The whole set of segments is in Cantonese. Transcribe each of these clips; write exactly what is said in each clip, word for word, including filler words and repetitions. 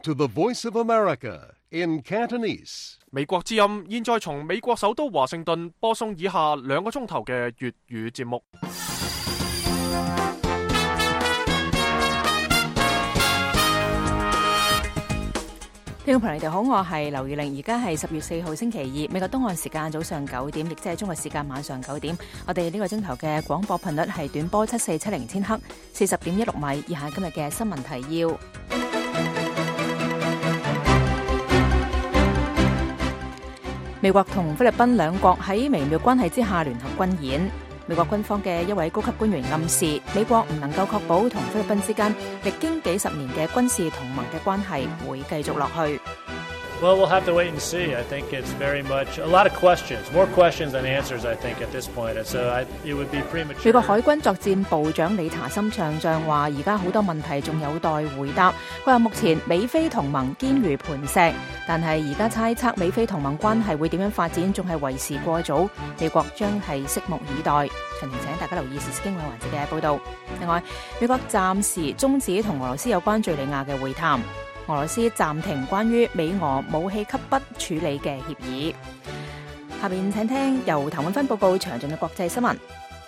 to the Voice of America in Cantonese. 美國之音現在從美國首都華盛頓播送以下兩個鐘頭嘅粵語節目。 聽眾朋友，你哋好，我係劉宇玲，而家係十月四號星期二，美國東岸時間早上九點，亦即係中國時間晚上九點。我哋呢個鐘頭嘅廣播頻率係短波七四七零千赫，四十點一六米。以下今日嘅新聞提要。美國同菲律賓兩國喺微妙關係之下聯合軍演。美國軍方嘅一位高級官員暗示，美國唔能夠確保同菲律賓之間歷經幾十年嘅軍事同盟嘅關係會繼續落去。 Well, we'll have to wait and see. I think it's very much a lot of questions, more questions than answers, I think, at this point. And so I, it would be premature. 美國海軍作戰部長理查森上將話，而家好多問題仲有待回答。佢話目前美菲同盟堅如磐石，但係而家猜測美菲同盟關係會點樣發展，仲係為時過早。美國將係拭目以待。詳情請大家留意時事經緯環節嘅報導。另外，美國暫時終止同俄羅斯有關敍利亞嘅會談。俄羅斯暫停關於美俄武器級筆處理嘅協議。下面請聽由譚永芬報告詳盡嘅國際新聞。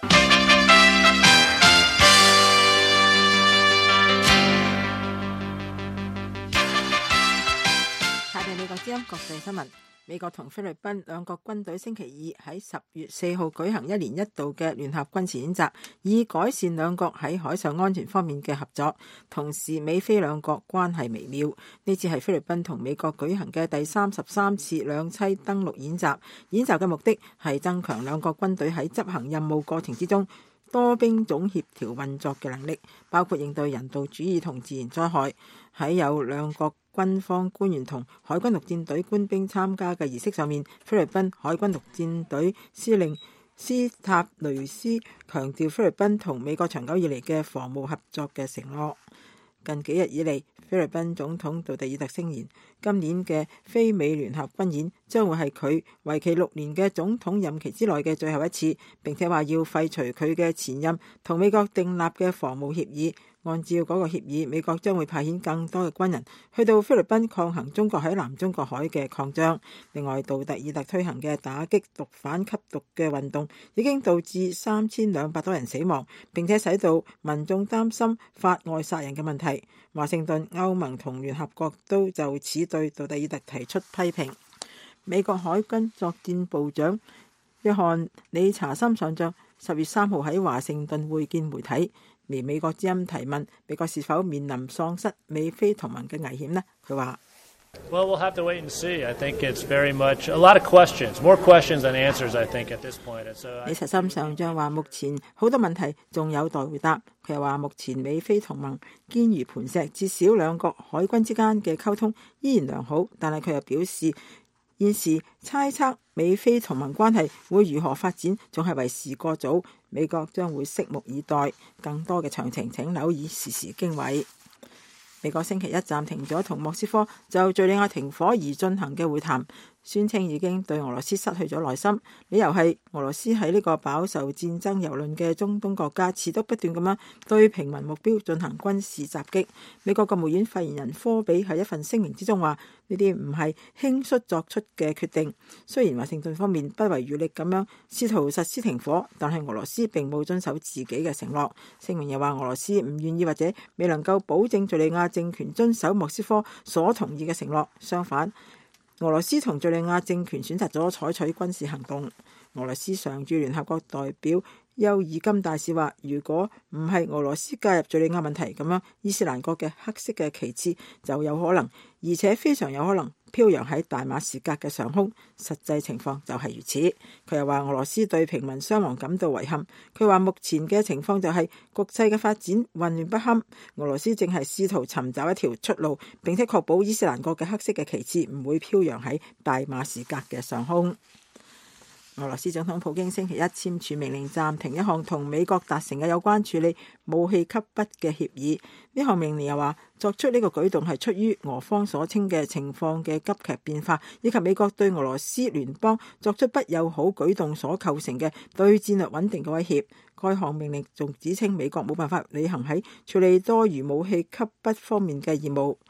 下邊美國之音國際新聞。美國同菲律賓兩國軍隊星期二喺十月四號舉行一年一度嘅聯合軍事演習，以改善兩國喺海上安全方面嘅合作。同時，美菲兩國關係微妙。呢次係菲律賓同美國舉行嘅第三十三次兩棲登陸演習。演習嘅目的係增強兩國軍隊喺執行任務過程之中多兵種協調運作嘅能力，包括應對人道主義同自然災害。喺有兩國軍方官員同海軍陸戰隊官兵參加嘅儀式上面，菲律賓海軍陸戰隊司令斯塔雷斯強調菲律賓同美國長久以嚟嘅防務合作嘅承諾。近幾日以嚟，菲律賓總統杜特爾特聲言，今年嘅菲美聯合軍演將會係佢為期六年嘅總統任期之內嘅最後一次，並且話要廢除佢嘅前任同美國訂立嘅防務協議。按照嗰個協議，美國將會派遣更多嘅軍人去到菲律賓抗衡中國喺南中國海嘅擴張。另外，杜特爾特推行嘅打擊毒販吸毒嘅運動已經導致三千兩百多人死亡，並且使到民眾擔心法外殺人嘅問題。華盛頓、歐盟同聯合國都就此對杜特爾特提出批評。美國海軍作戰部長約翰理查森上將十月三號喺華盛頓會見媒體。而美國之音提問美國是否面臨喪失美菲同盟嘅危險呢？佢話 ：Well, we'll have to wait and see. I think it's very much a lot of questions, more questions than answers, I think, at this point. And so, 理查森上將話目前好多問題仲有待回答。佢又話目前美菲同盟堅如磐石，至少兩國海軍之間嘅溝通依然良好，但係佢又表示，現時猜測美菲同盟關係會如何發展，仲係為時過早。美國將會拭目以待，更多嘅詳情請留意時事經緯。美國星期一暫停咗同莫斯科就敍利亞停火而進行嘅會談，宣稱已經對俄羅斯失去咗耐心，理由係俄羅斯喺呢個飽受戰爭蹂躪嘅中東國家持續不斷咁樣對平民目標進行軍事襲擊。美國國務院發言人科比喺一份聲明之中話：呢啲唔係輕率作出嘅決定。雖然華盛頓方面不遺餘力咁樣試圖實施停火，但係俄羅斯並冇遵守自己嘅承諾。聲明又話俄羅斯唔願意或者未能夠保證敍利亞政權遵守莫斯科所同意嘅承諾。相反，俄羅斯同敍利亞政權選擇咗採取軍事行動。俄羅斯常駐聯合國代表邱爾金大使話：如果唔係俄羅斯介入敍利亞問題，咁樣伊斯蘭國嘅黑色嘅旗幟就有可能，而且非常有可能飄揚喺大馬士革嘅上空。實際情況就係如此。佢又話俄羅斯對平民傷亡感到遺憾。佢話目前嘅情況就係局勢嘅發展混亂不堪，俄羅斯正係試圖尋找一條出路，並且確保伊斯蘭國嘅黑色嘅旗幟唔會飄揚喺大馬士革嘅上空。俄羅斯總統普京星期一簽署命令，暫停一項同美國達成嘅有關處理武器級筆嘅協議。呢項命令又話，作出呢個舉動係出於俄方所稱嘅情況嘅急劇變化，以及美國對俄羅斯聯邦作出不友好舉動所構成嘅對戰略穩定嘅威脅。該項命令仲指稱美國冇辦法履行喺處理多餘武器級筆方面嘅義務。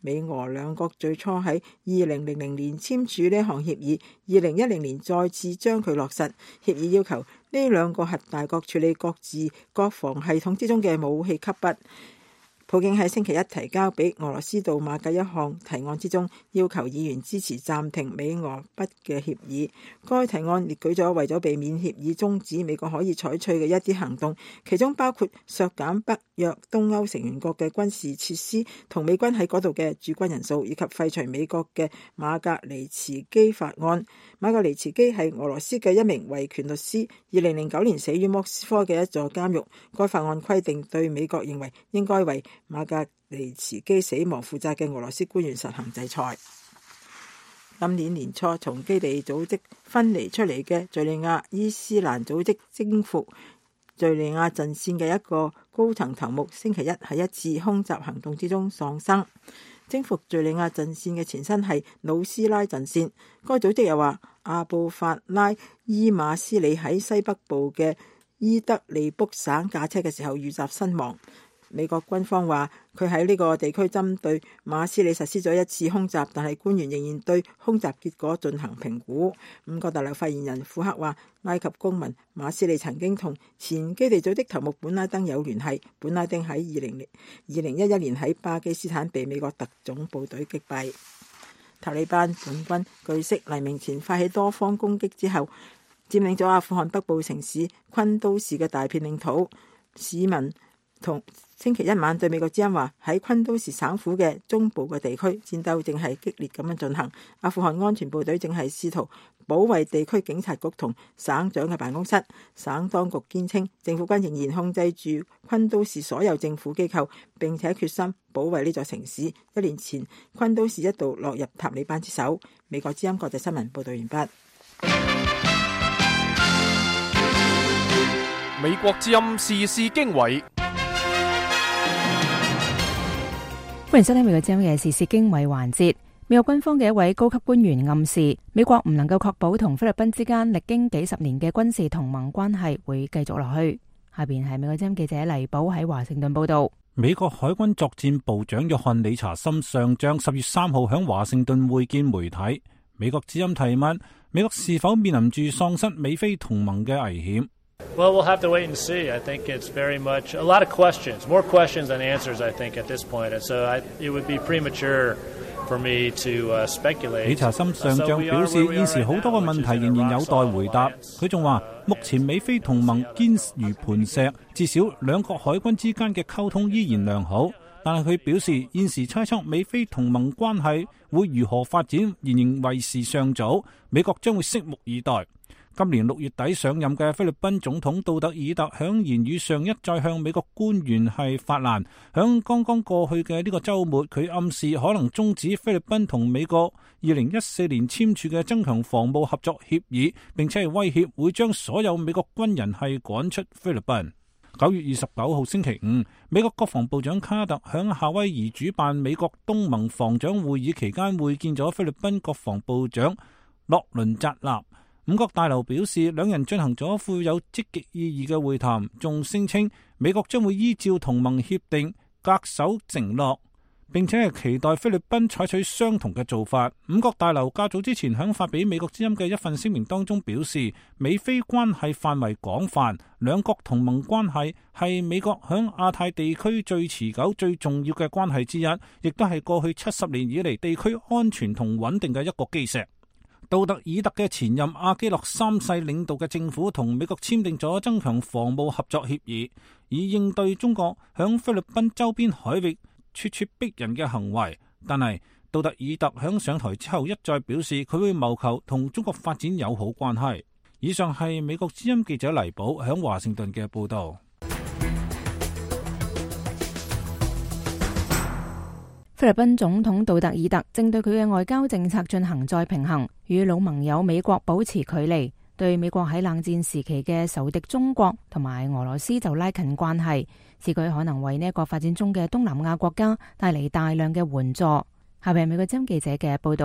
美俄兩國最初喺二零零零年簽署呢項協議，二零一零年再次將佢落實。協議要求呢兩個核大國處理各自國防系統之中嘅武器級別。普京喺星期一提交俾俄羅斯杜馬嘅一項提案之中，要求議員支持暫停美俄筆嘅協議。該提案列舉咗為咗避免協議終止，美國可以採取嘅一啲行動，其中包括削減北約東歐成員國嘅軍事設施同美軍喺嗰度嘅駐軍人數，以及廢除美國嘅馬格尼茨基法案。馬格尼茨基係俄羅斯嘅一名維權律師，二零零九年死於莫斯科嘅一座監獄。該法案規定對美國認為應該為馬格尼茨基死亡負責嘅俄羅斯官員實行制裁。今年年初從基地組織分離出嚟嘅敘利亞伊斯蘭組織征服敘利亞陣線嘅一個高層頭目，星期一喺一次空襲行動之中喪生。征服敘利亞陣線嘅前身係努斯拉陣線。該組織又話阿布法拉伊馬斯里喺西北部嘅伊德利卜省駕車嘅時候遇襲身亡。美國軍方話佢喺呢個地區針對馬斯里實施咗一次空襲，但係官員仍然對空襲結果進行評估。五角大樓發言人庫克話，埃及公民馬斯里曾經同前基地組織頭目本拉登有聯繫。本拉登喺二零二零一一年喺巴基斯坦被美國特種部隊擊斃。塔利班叛軍據悉黎明前發起多方攻擊之後，佔領咗阿富汗北部城市昆都士嘅大片領土。市民同星期一晚對美國之音話，喺昆都士省府嘅中部嘅地區戰鬥正係激烈咁樣進行。阿富汗安全部隊正係試圖保衛地區警察局同省長嘅辦公室。省當局堅稱政府軍仍然控制住昆都士所有政府機構，並且決心保衛呢座城市。一年前昆都士一度落入塔利班之手。美國之音國際新聞報道完畢。 美國之音時事經緯。 歡迎收聽美國之音嘅時事經緯環節。美國軍方嘅一位高級官員暗示，美國唔能夠確保同菲律賓之間歷經幾十年嘅軍事同盟關係會繼續落去。下邊係美國之音記者黎寶喺華盛頓報道。 美國海軍作戰部長約翰理查森上將十月三號響華盛頓會見媒體。美國之音提問：美國是否面臨住喪失美菲同盟嘅危險？ Well, we'll have to wait and see. I think it's very much a lot of questions, more questions than answers, I think, at this point. And so I, it would be premature for me to uh, speculate. 理查森上將表示，現時好多個問題仍然有待回答。佢仲話，目前美菲同盟堅如磐石，至少兩國海軍之間嘅溝通依然良好。但係佢表示，現時猜測美菲同盟關係會如何發展，仍然為時尚早。美國將會拭目以待。今年六月底上任嘅菲律賓總統杜特爾特響言語上一再向美國官員係發難。響剛剛過去嘅呢個週末，佢暗示可能終止菲律賓同美國二零一四年簽署嘅增強防務合作協議，並且係威脅會將所有美國軍人係趕出菲律賓。九月二十九號星期五，美國國防部長卡特響夏威夷主辦美國東盟防長會議期間會見咗菲律賓國防部長洛倫扎納。五角大樓表示，兩人進行咗富有積極意義嘅會談，仲聲稱美國將會依照同盟協定恪守承諾，並且係期待菲律賓採取相同嘅做法。五角大樓較早之前響發俾美國之音嘅一份聲明當中表示，美菲關係範圍廣泛，兩國同盟關係係美國響亞太地區最持久、最重要嘅關係之一，亦都係過去七十年以嚟地區安全同穩定嘅一個基石。杜特爾特嘅前任阿基諾三世領導嘅政府同美國簽訂咗增強防務合作協議，以應對中國響菲律賓周邊海域咄咄逼人嘅行為。但係杜特爾特響上台之後一再表示，佢會謀求同中國發展友好關係。以上係美國之音記者黎寶響華盛頓嘅報道。 菲律賓總統杜特爾特正對佢嘅外交政策進行再平衡，與老盟友美國保持距離，對美國喺冷戰時期嘅仇敵中國同埋俄羅斯就拉近關係，使佢可能為呢一個發展中嘅東南亞國家帶嚟大量嘅援助。下邊係美國之音記者嘅報道。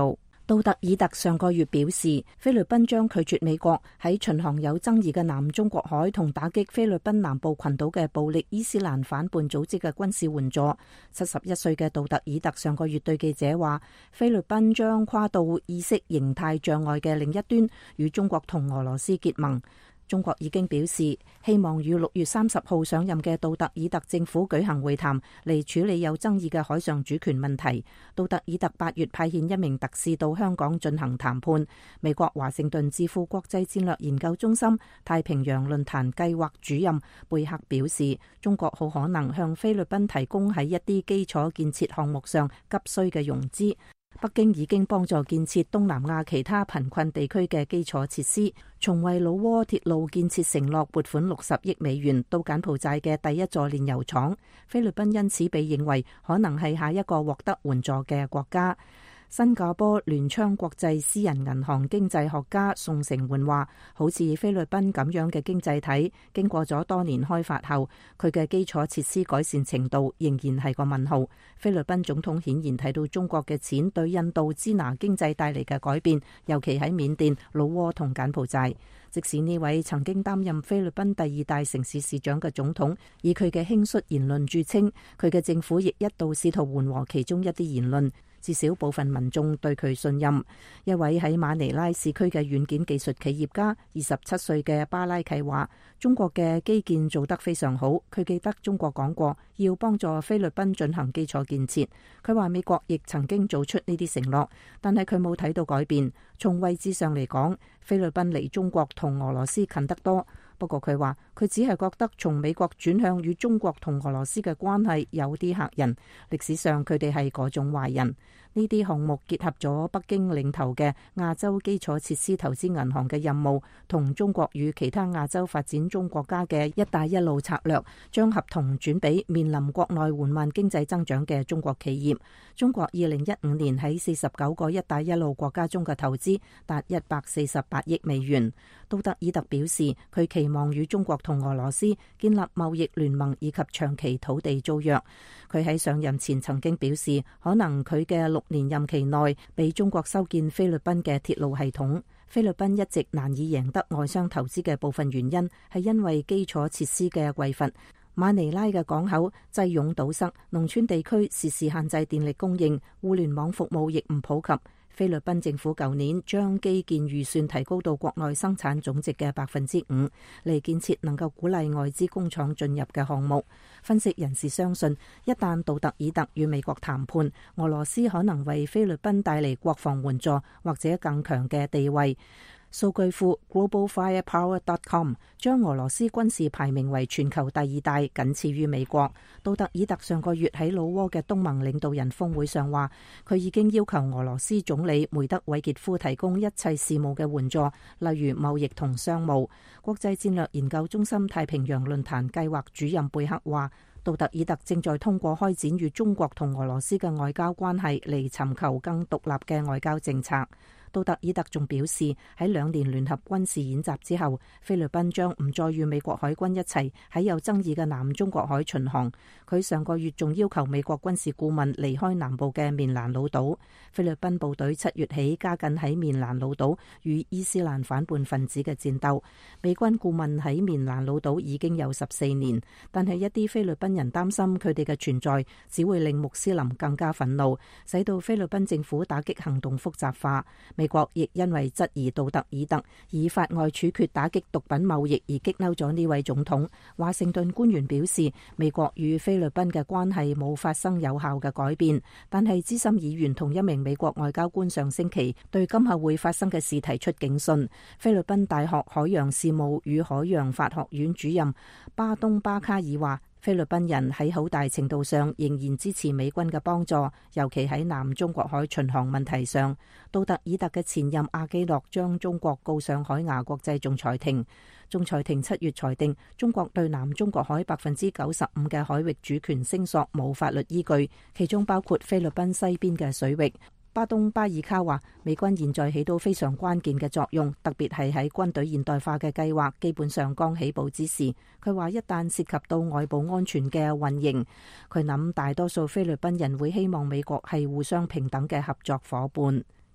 杜特爾特上個月表示，菲律賓將拒絕美國喺巡航有爭議嘅南中國海同打擊菲律賓南部群島嘅暴力伊斯蘭反叛組織嘅軍事援助。七十一歲嘅杜特爾特上個月對記者話，菲律賓將跨到意識形態障礙嘅另一端，與中國同俄羅斯結盟。中國已經表示希望與六月三十號上任嘅杜特爾特政府舉行會談，嚟處理有爭議嘅海上主權問題。杜特爾特八月派遣一名特使到香港進行談判。美國華盛頓智庫國際戰略研究中心太平洋論壇計劃主任貝克表示，中國好可能向菲律賓提供喺一啲基礎建設項目上急需嘅融資。北京已經幫助建設東南亞其他貧困地區嘅基礎設施，從為老撾鐵路建設承諾撥款六十億美元到柬埔寨嘅第一座煉油廠。菲律賓因此被認為可能係下一個獲得援助嘅國家。新加坡聯昌國際私人銀行經濟學家宋成煥話，好似菲律賓咁樣嘅經濟體，經過咗多年開發後，佢嘅基礎設施改善程度仍然係個問號。菲律賓總統顯然睇到中國嘅錢對印度支那經濟帶嚟嘅改變，尤其喺緬甸、老撾同柬埔寨。即使呢位曾經擔任菲律賓第二大城市市長嘅總統，以佢嘅輕率言論著稱，佢嘅政府亦一度試圖緩和其中一啲言論。至少部分民眾對佢信任。一位喺馬尼拉市區嘅軟件技術企業家，二十七歲嘅巴拉契話，中國嘅基建做得非常好。佢記得中國講過要幫助菲律賓進行基礎建設。佢話美國亦曾經做出呢啲承諾，但係佢冇睇到改變。從位置上嚟講，菲律賓離中國同俄羅斯近得多。不過佢話佢只係覺得從美國轉向與中國同俄羅斯嘅關係有啲嚇人。歷史上佢哋係嗰種壞人。呢啲項目結合咗北京領頭嘅亞洲基礎設施投資銀行嘅任務，同中國與其他亞洲發展中國家嘅一帶一路策略，將合同轉俾面臨國內緩慢經濟增長嘅中國企業。中國二零一五年喺四十九個一帶一路國家中嘅投資達一百四十八億美元。杜特爾特表示，佢期望與中國同俄羅斯建立貿易聯盟以及長期土地租約。佢喺上任前曾經表示，可能佢嘅六年任期內俾中國修建菲律賓嘅鐵路系統。菲律賓一直難以贏得外商投資嘅部分原因係因為基礎設施嘅匱乏。馬尼拉嘅港口擠擁堵塞，農村地區時時限制電力供應，互聯網服務亦唔普及。菲律賓政府舊年將基建預算提高到國內生產總值嘅百分之五，嚟建設能夠鼓勵外資工廠進入嘅項目。分析人士相信，一旦杜特爾特與美國談判，俄羅斯可能為菲律賓帶嚟國防援助或者更強嘅地位。數據庫 global firepower dot com 將俄羅斯軍事排名為全球第二大，僅次於美國。杜特爾特上個月喺老撾嘅東盟領導人峰會上話，佢已經要求俄羅斯總理梅德韋傑夫提供一切事務嘅援助，例如貿易同商務。國際戰略研究中心太平洋論壇計劃主任貝克話，杜特爾特正在通過開展與中國同俄羅斯嘅外交關係嚟尋求更獨立嘅外交政策。杜特爾特仲表示，喺兩年聯合軍事演習之後，菲律賓將唔再與美國海軍一齊喺有爭議嘅南中國海巡航。佢上個月仲要求美國軍事顧問離開南部嘅棉蘭老島。菲律賓部隊七月起加緊喺棉蘭老島與伊斯蘭反叛分子嘅戰鬥。美軍顧問喺棉蘭老島已經有十四年，但係一啲菲律賓人擔心佢哋嘅存在只會令穆斯林更加憤怒，使到菲律賓政府打擊行動複雜化。美國亦因為質疑杜特爾特以法外處決打擊毒品貿易而激嬲咗呢位總統。華盛頓官員表示，美國與菲律賓嘅關係冇發生有效嘅改變，但係資深議員同一名美國外交官上星期對今後會發生嘅事提出警訊。菲律賓大學海洋事務與海洋法學院主任巴東巴卡爾話，菲律賓人喺好大程度上仍然支持美軍嘅幫助，尤其喺南中國海巡航問題上。杜特爾特嘅前任阿基諾將中國告上海牙國際仲裁庭。仲裁庭七月裁定，中國對南中國海百分之九十五嘅海域主權聲索冇法律依據，其中包括菲律賓西邊嘅水域。巴東巴爾卡話，美軍現在起到非常關鍵嘅作用，特別係喺軍隊現代化嘅計劃基本上剛起步之時。佢話一旦涉及到外部安全嘅運營，佢諗大多數菲律賓人會希望美國係互相平等嘅合作夥伴。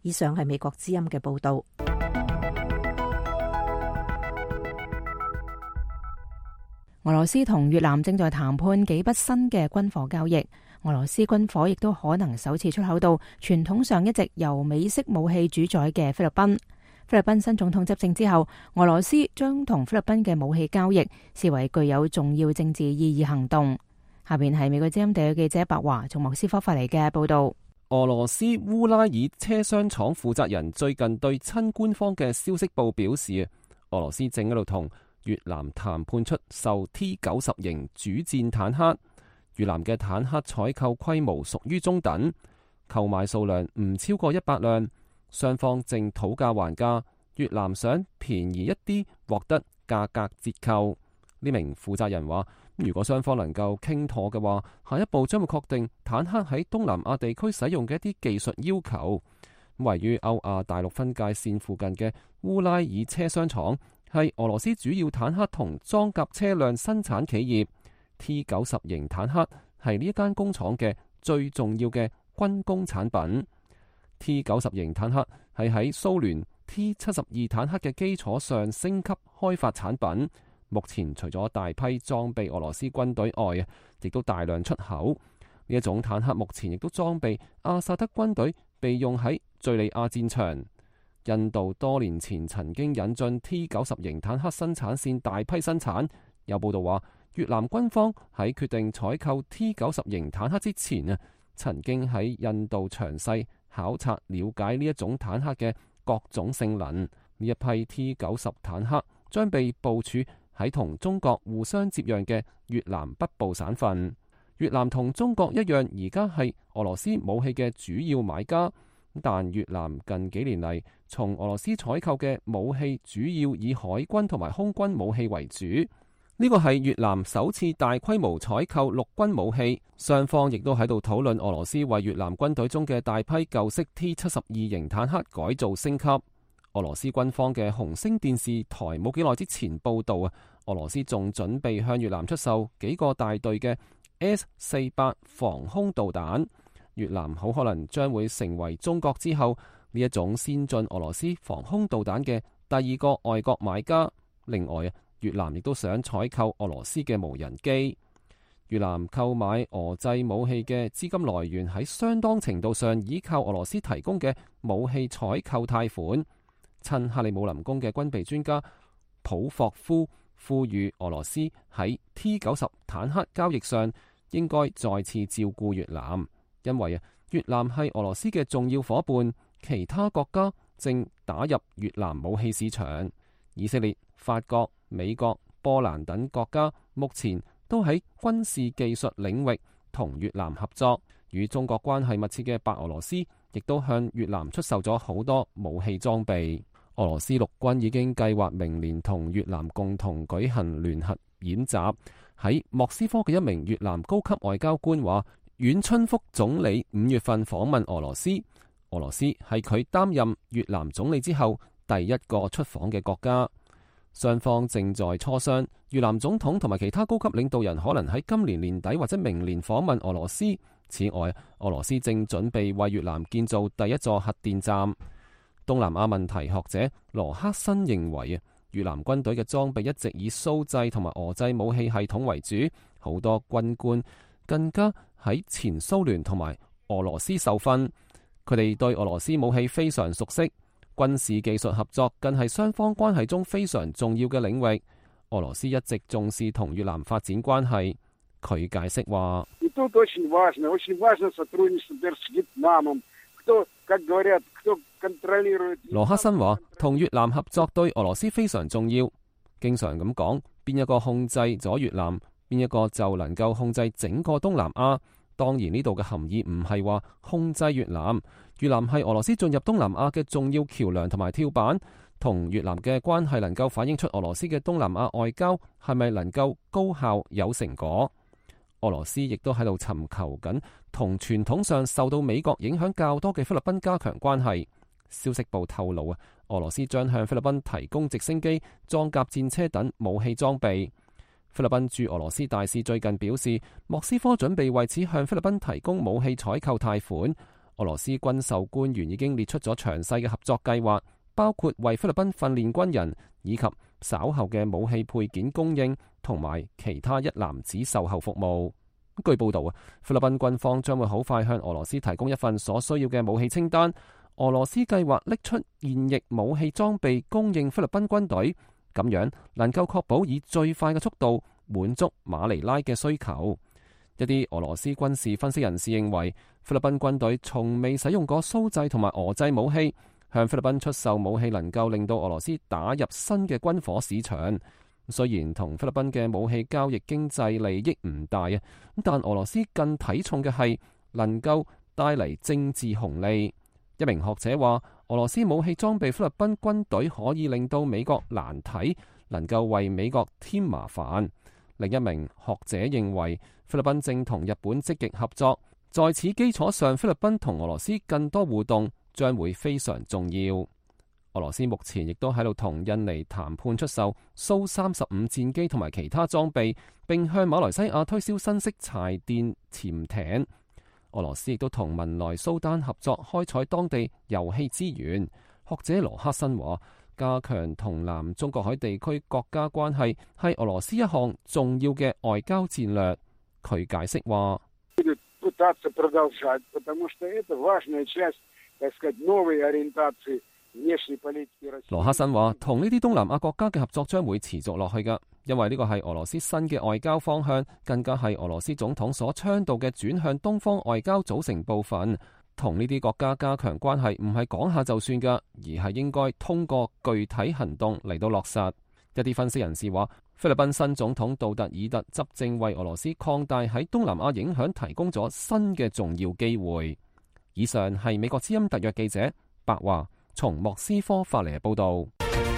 以上係美國之音嘅報導。 俄羅斯同越南正在談判幾筆新嘅軍火交易，俄羅斯軍火亦都可能首次出口到傳統上一直由美式武器主宰嘅菲律賓。菲律賓新總統執政之後，俄羅斯將同菲律賓嘅武器交易視為具有重要政治意義行動。下邊係美國之音地記者白華從莫斯科發嚟嘅報道。 俄羅斯烏拉爾車廂廠負責人最近對親官方嘅消息報表示，俄羅斯正喺度同越南談判出售 T 九十型主戰坦克。越南嘅坦克採購規模屬於中等，購買數量唔超過一百輛。雙方正討價還價，越南想便宜一啲，獲得價格折扣。呢名負責人話，如果雙方能夠傾妥嘅話，下一步將會確定坦克喺東南亞地區使用嘅一啲技術要求。位於歐亞大陸分界線附近嘅烏拉爾車廂廠係俄羅斯主要坦克同裝甲車輛生產企業。T 九十型坦克係呢一間工廠嘅最重要嘅軍工產品。T 九十型坦克係喺蘇聯 T 七十二坦克嘅基礎上升級開發產品。目前除咗大批裝備俄羅斯軍隊外，亦都大量出口。呢一種坦克目前亦都裝備阿薩德軍隊，被用喺敘利亞戰場。印度多年前曾經引進 T 九十型坦克生產線大批生產。有報道話，越南軍方喺決定採購 T 九十型坦克之前啊，曾經喺印度詳細考察了解呢一種坦克嘅各種性能。呢一批 T 九十坦克將被部署喺同中國互相接壤嘅越南北部省份。越南同中國一樣，而家係俄羅斯武器嘅主要買家，但越南近幾年嚟從俄羅斯採購嘅武器主要以海軍同埋空軍武器為主。呢個係越南首次大規模採購陸軍武器，雙方亦都喺度討論俄羅斯為越南軍隊中嘅大批舊式 T 七十二型坦克改造升級。俄羅斯軍方嘅紅星電視台冇幾耐之前報道啊，俄羅斯仲準備向越南出售幾個大隊嘅 S 四百防空導彈。越南好可能將會成為中國之後呢一種先進俄羅斯防空導彈嘅第二個外國買家。另外啊，越南亦都想採購俄羅斯嘅無人機。越南購買俄製武器嘅資金來源喺相當程度上依靠俄羅斯提供嘅武器採購貸款。親克里姆林宮嘅軍備專家普霍夫呼籲俄羅斯喺 T 九十坦克交易上應該再次照顧越南，因為啊，越南係俄羅斯嘅重要夥伴，其他國家正打入越南武器市場。以色列、法國、美國、波蘭等國家目前都喺軍事技術領域同越南合作。與中國關係密切嘅白俄羅斯亦都向越南出售咗好多武器裝備。俄羅斯陸軍已經計劃明年同越南共同舉行聯合演習。喺莫斯科嘅一名越南高級外交官話，阮春福總理五月份訪問俄羅斯，俄羅斯係佢擔任越南總理之後第一個出訪嘅國家。雙方正在磋商，越南總統同埋其他高級領導人可能喺今年年底或者明年訪問俄羅斯。此外，俄羅斯正準備為越南建造第一座核電站。東南亞問題學者羅克森認為啊，越南軍隊嘅裝備一直以蘇製同埋俄製武器系統為主，好多軍官更加喺前蘇聯同埋俄羅斯受訓，佢哋對俄羅斯武器非常熟悉，軍事技術合作更係雙方關係中非常重要嘅領域。俄羅斯一直重視同越南發展關係。佢解釋話，羅克森話，同越南合作對俄羅斯非常重要，經常咁講，邊一個控制咗越南，邊一個就能夠控制整個東南亞。當然呢度嘅含義唔係話控制越南，越南係俄羅斯進入東南亞嘅重要橋樑同埋跳板，同越南嘅關係能夠反映出俄羅斯嘅東南亞外交係咪能夠高效有成果。俄羅斯亦都喺度尋求緊同傳統上受到美國影響較多嘅菲律賓加強關係。消息報透露啊，俄羅斯將向菲律賓提供直升機、裝甲戰車等武器裝備。菲律賓駐俄羅斯大使最近表示，莫斯科準備為此向菲律賓提供武器採購貸款。 俄羅斯軍售官員已經列出咗詳細嘅合作計劃，包括為菲律賓訓練軍人，以及稍後嘅武器配件供應，同埋其他一籃子售後服務。據報道啊，菲律賓軍方將會好快向俄羅斯提供一份所需要嘅武器清單。俄羅斯計劃拎出現役武器裝備供應菲律賓軍隊，咁樣能夠確保以最快嘅速度滿足馬尼拉嘅需求。一啲俄羅斯軍事分析人士認為，菲律賓軍隊從未使用過蘇製同埋俄製武器，向菲律賓出售武器能夠令到俄羅斯打入新嘅軍火市場。雖然同菲律賓嘅武器交易經濟利益唔大啊，但俄羅斯更睇重嘅係能夠帶嚟政治紅利。一名學者話，俄羅斯武器裝備菲律賓軍隊可以令到美國難睇，能夠為美國添麻煩。另一名學者認為，菲律賓正同日本積極合作，在此基礎上，菲律賓同俄羅斯更多互動將會非常重要。俄羅斯目前亦都喺度同印尼談判出售蘇三十五戰機同埋其他裝備，並向馬來西亞推銷新式柴電潛艇。俄羅斯亦都同文萊蘇丹合作開採當地油氣資源。學者羅克申話，加強同南中國海地區國家關係係俄羅斯一項重要嘅外交戰略。佢解釋話，羅克申話，同呢啲東南亞國家嘅合作將會持續落去㗎，因為呢個係俄羅斯新嘅外交方向，更加係俄羅斯總統所倡導嘅轉向東方外交組成部分。同呢啲國家加強關係唔係講下就算㗎，而係應該通過具體行動嚟到落實。一啲分析人士話，菲律賓新總統杜特爾特執政為俄羅斯擴大喺東南亞影響提供咗新嘅重要機會。以上係美國之音特約記者白華從莫斯科發嚟嘅報道。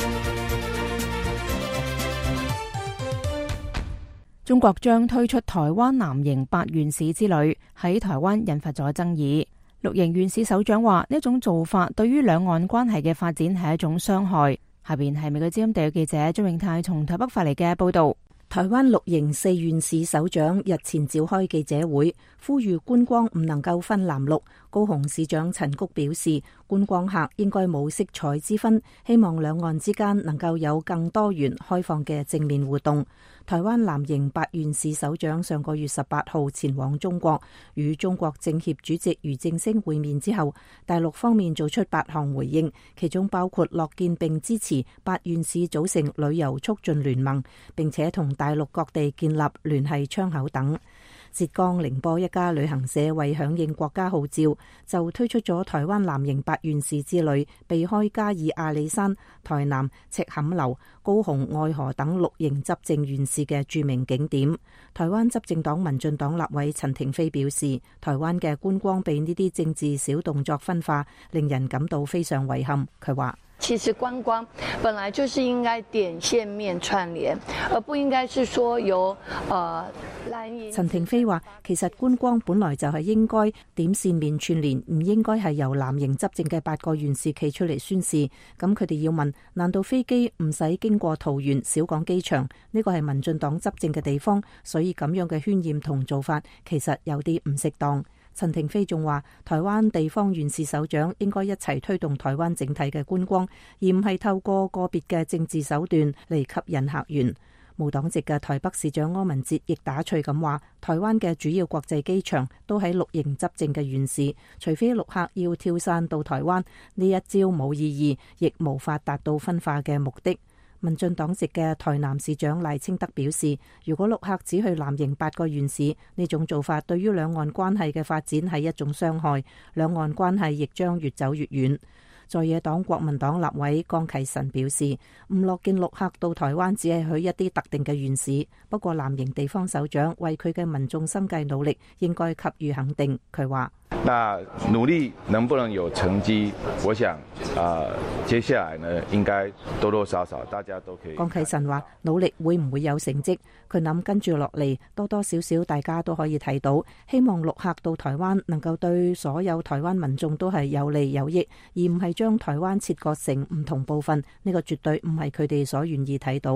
中國將推出台灣藍營八縣市之旅，喺台灣引發咗爭議。綠營縣市首長話，呢種做法對於兩岸關係嘅發展係一種傷害。下邊係美國之音特約記者張永泰從台北發嚟嘅報道。 台灣綠營四縣市首長日前召開記者會，呼籲觀光唔能夠分藍綠。高雄市長陳菊表示，觀光客應該冇色彩之分，希望兩岸之間能夠有更多元開放嘅正面互動。台灣藍營八縣市首長上個月十八號前往中國，與中國政協主席俞正聲會面之後，大陸方面做出八項回應，其中包括樂見並支持八縣市組成旅遊促進聯盟，並且同大陸各地建立聯繫窗口等。浙江寧波一家旅行社為響應國家號召，就推出咗台灣藍營八縣市之旅，避開嘉義阿里山、台南赤崁樓、高雄愛河等綠營執政縣市嘅著名景點。台灣執政黨民進黨立委陳亭妃表示，台灣嘅觀光被呢啲政治小動作分化，令人感到非常遺憾。佢話， 其實觀光本來就是應該點線面串聯，而不應該是說由呃藍營。 陳亭妃話，其實觀光本來就係應該點線面串聯，唔應該係由藍營執政嘅八個縣市企出嚟宣示。咁佢哋要問，難道飛機唔使經過桃園小港機場？呢個係民進黨執政嘅地方，所以咁樣嘅渲染同做法其實有啲唔適當。陳亭妃仲話，台灣地方縣市首長應該一齊推動台灣整體嘅觀光，而唔係透過個別嘅政治手段嚟吸引客源。無黨籍嘅台北市長柯文哲亦打趣咁話，台灣嘅主要國際機場都喺綠營執政嘅縣市，除非陸客要跳傘到台灣，呢一招冇意義，亦無法達到分化嘅目的。民進黨籍嘅台南市長賴清德表示，如果陸客只去藍營八個縣市，呢種做法對於兩岸關係嘅發展係一種傷害，兩岸關係亦將越走越遠。在野黨國民黨立委江啟臣表示，唔樂見陸客到台灣只係去一啲特定嘅縣市，不過藍營地方首長為佢嘅民眾生計努力，應該給予肯定。佢話， 那努力能不能有成績？我想啊、呃，接下來呢，應該多多少少大家都可以。 江啟臣話，努力會唔會有成績？佢諗跟住落嚟，多多少少大家都可以睇到，希望陸客到台灣能夠對所有台灣民眾都係有利有益，而唔係將台灣切割成唔同部分。呢、這個絕對唔係佢哋所願意睇到。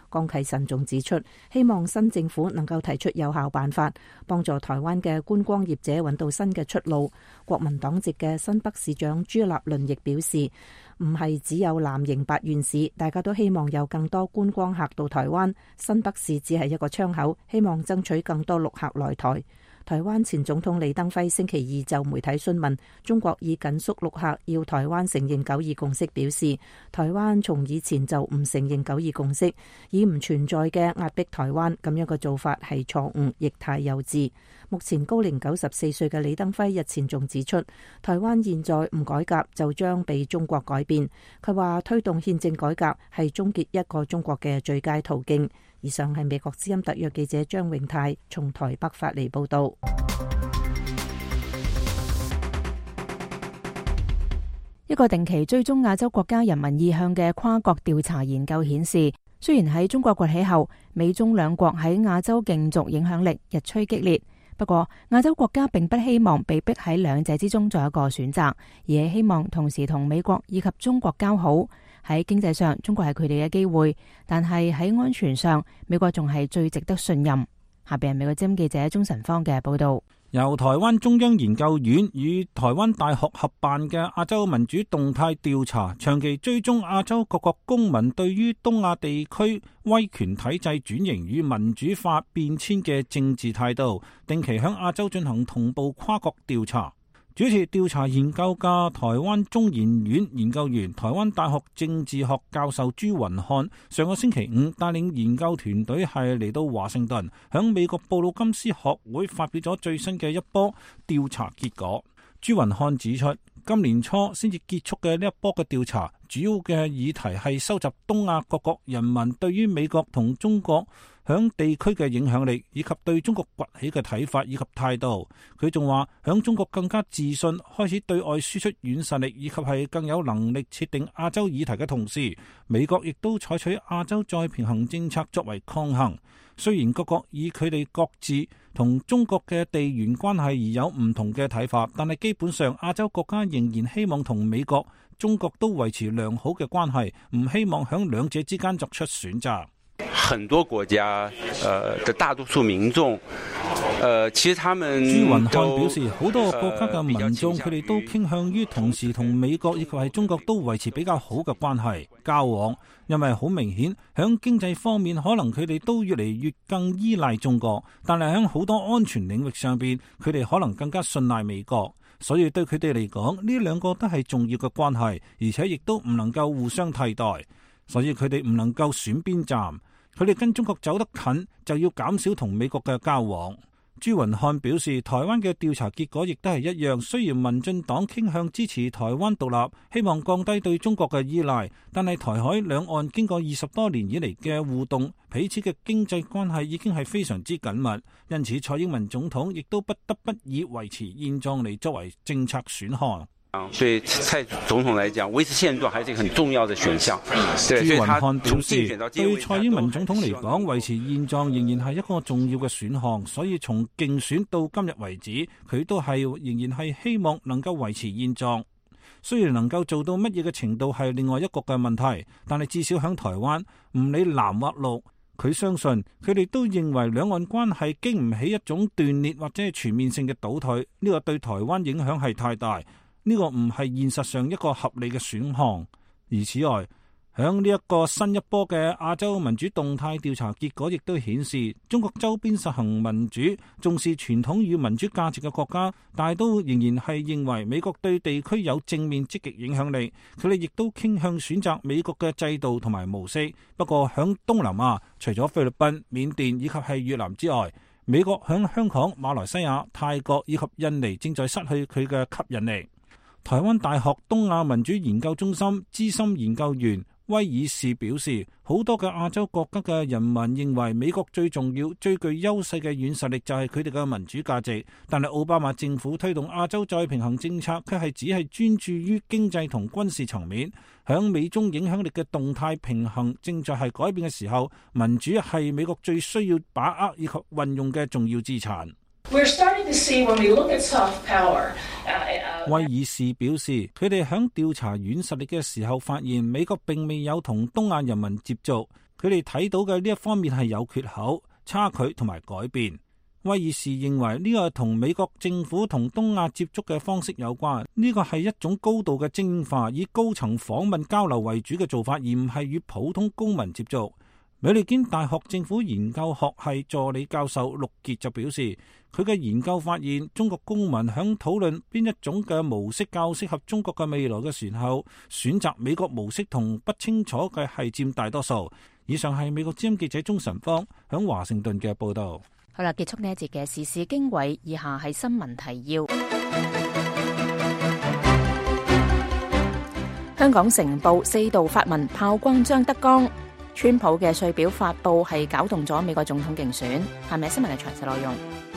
江啟臣仲指出，希望新政府能夠提出有效辦法，幫助台灣嘅觀光業者揾到新嘅出路。國民黨籍嘅新北市長朱立倫亦表示，唔係只有藍營八縣市，大家都希望有更多觀光客到台灣，新北市只係一個窗口，希望爭取更多陸客來台。台灣前總統李登輝星期二就媒體詢問中國以緊縮陸客要台灣承認九二共識，表示台灣從以前就唔承認九二共識，以唔存在嘅壓迫台灣，咁樣嘅做法係錯誤，亦太幼稚。目前高齡九十四歲嘅李登輝日前仲指出，台灣現在唔改革就將被中國改變。佢話推動憲政改革係終結一個中國嘅最佳途徑。以上係美國之音特約記者張永泰從台北發嚟報道。 一個定期追蹤亞洲國家人民意向嘅跨國調查研究顯示，雖然喺中國崛起後，美中兩國喺亞洲競逐影響力日趨激烈，不過亞洲國家並不希望被逼喺兩者之中做一個選擇，而係希望同時同美國以及中國交好。喺經濟上，中國係佢哋嘅機會，但係喺安全上，美國仲係最值得信任。下邊係美國之音記者鍾晨芳嘅報道。 由台灣中央研究院與台灣大學合辦嘅亞洲民主動態調查，長期追蹤亞洲各國公民對於東亞地區威權體制轉型與民主化變遷嘅政治態度，定期向亞洲進行同步跨國調查。主持調查研究嘅台灣中研院研究員、台灣大學政治學教授朱雲漢，上個星期五帶領研究團隊係嚟到華盛頓，響美國布魯金斯學會發表咗最新嘅一波調查結果。朱雲漢指出，今年初先至結束嘅呢一波嘅調查，主要嘅議題係收集東亞各國人民對於美國同中國響地區嘅影響力，以及對中國崛起嘅睇法以及態度。佢仲話，響中國更加自信，開始對外輸出軟實力，以及係更有能力設定亞洲議題嘅同時，美國亦都採取亞洲再平衡政策作為抗衡。雖然各國以佢哋各自同中國嘅地緣關係而有唔同嘅睇法，但係基本上亞洲國家仍然希望同美國、中國都維持良好嘅關係，唔希望響兩者之間作出選擇。 很多國家，呃的大多數民眾，呃其實他們朱雲漢表示，好多國家嘅民眾佢哋都傾向於同時同美國以及係中國都維持比較好嘅關係交往，因為好明顯響經濟方面可能佢哋都越嚟越更依賴中國，但係響好多安全領域上邊，佢哋可能更加信賴美國，所以對佢哋嚟講，呢兩個都係重要嘅關係，而且亦都唔能夠互相替代，所以佢哋唔能夠選邊站。佢哋跟中國走得近，就要減少同美國嘅交往。朱雲漢表示，台灣嘅調查結果亦都係一樣，雖然民進黨傾向支持台灣獨立，希望降低對中國嘅依賴，但係台海兩岸經過二十多年以嚟嘅互動，彼此嘅經濟關係已經係非常之緊密，因此蔡英文總統亦都不得不以維持現狀嚟作為政策選項。 對蔡總統來講，維持現狀還是一個很重要的選項。 朱雲漢表示，對蔡英文總統嚟講，維持現狀仍然係一個重要嘅選項，所以從競選到今日為止，佢都係仍然係希望能夠維持現狀。雖然能夠做到乜嘢嘅程度係另外一個嘅問題，但係至少響台灣，唔理藍或綠，佢相信佢哋都認為兩岸關係經唔起一種斷裂或者係全面性嘅倒退，呢個對台灣影響係太大。呢個唔係現實上一個合理嘅選項。而此外，響呢一個新一波嘅亞洲民主動態調查結果亦都顯示，中國周邊實行民主、重視傳統與民主價值嘅國家，大都仍然係認為美國對地區有正面積極影響力。佢哋亦都傾向選擇美國嘅制度同埋模式。不過響東南亞，除咗菲律賓、緬甸以及係越南之外，美國響香港、馬來西亞、泰國以及印尼正在失去佢嘅吸引力。台灣大學東亞民主研究中心資深研究員威爾士表示，好多嘅亞洲國家嘅人民認為美國最重要、最具優勢嘅軟實力就係佢哋嘅民主價值，但係奧巴馬政府推動亞洲再平衡政策，佢係只係專注於經濟同軍事層面。響美中影響力嘅動態平衡正在係改變嘅時候，民主係美國最需要把握以及運用嘅重要資產。 We're starting to see when we look at soft power. 威爾士表示，佢哋響調查軟實力嘅時候，發現美國並未有同東亞人民接觸， 佢哋睇到嘅呢一方面係有缺口、差距同埋改變。威爾士認為呢個同美國政府同東亞接觸嘅方式有關，呢個係一種高度嘅精化，以高層訪問交流為主嘅做法，而唔係與普通公民接觸。美利堅大學政府研究學系助理教授陸傑就表示，佢嘅研究發現，中國公民響討論邊一種嘅模式較適合中國嘅未來嘅時候，選擇美國模式同不清楚嘅係佔大多數。以上係美國之音記者鍾晨芳響華盛頓嘅報道。 好啦，結束呢一節嘅時事經緯，以下係新聞提要。香港成報四度發文炮轟張德江，川普嘅稅表發布係搞動咗美國總統競選。係咪新聞嘅詳細內容？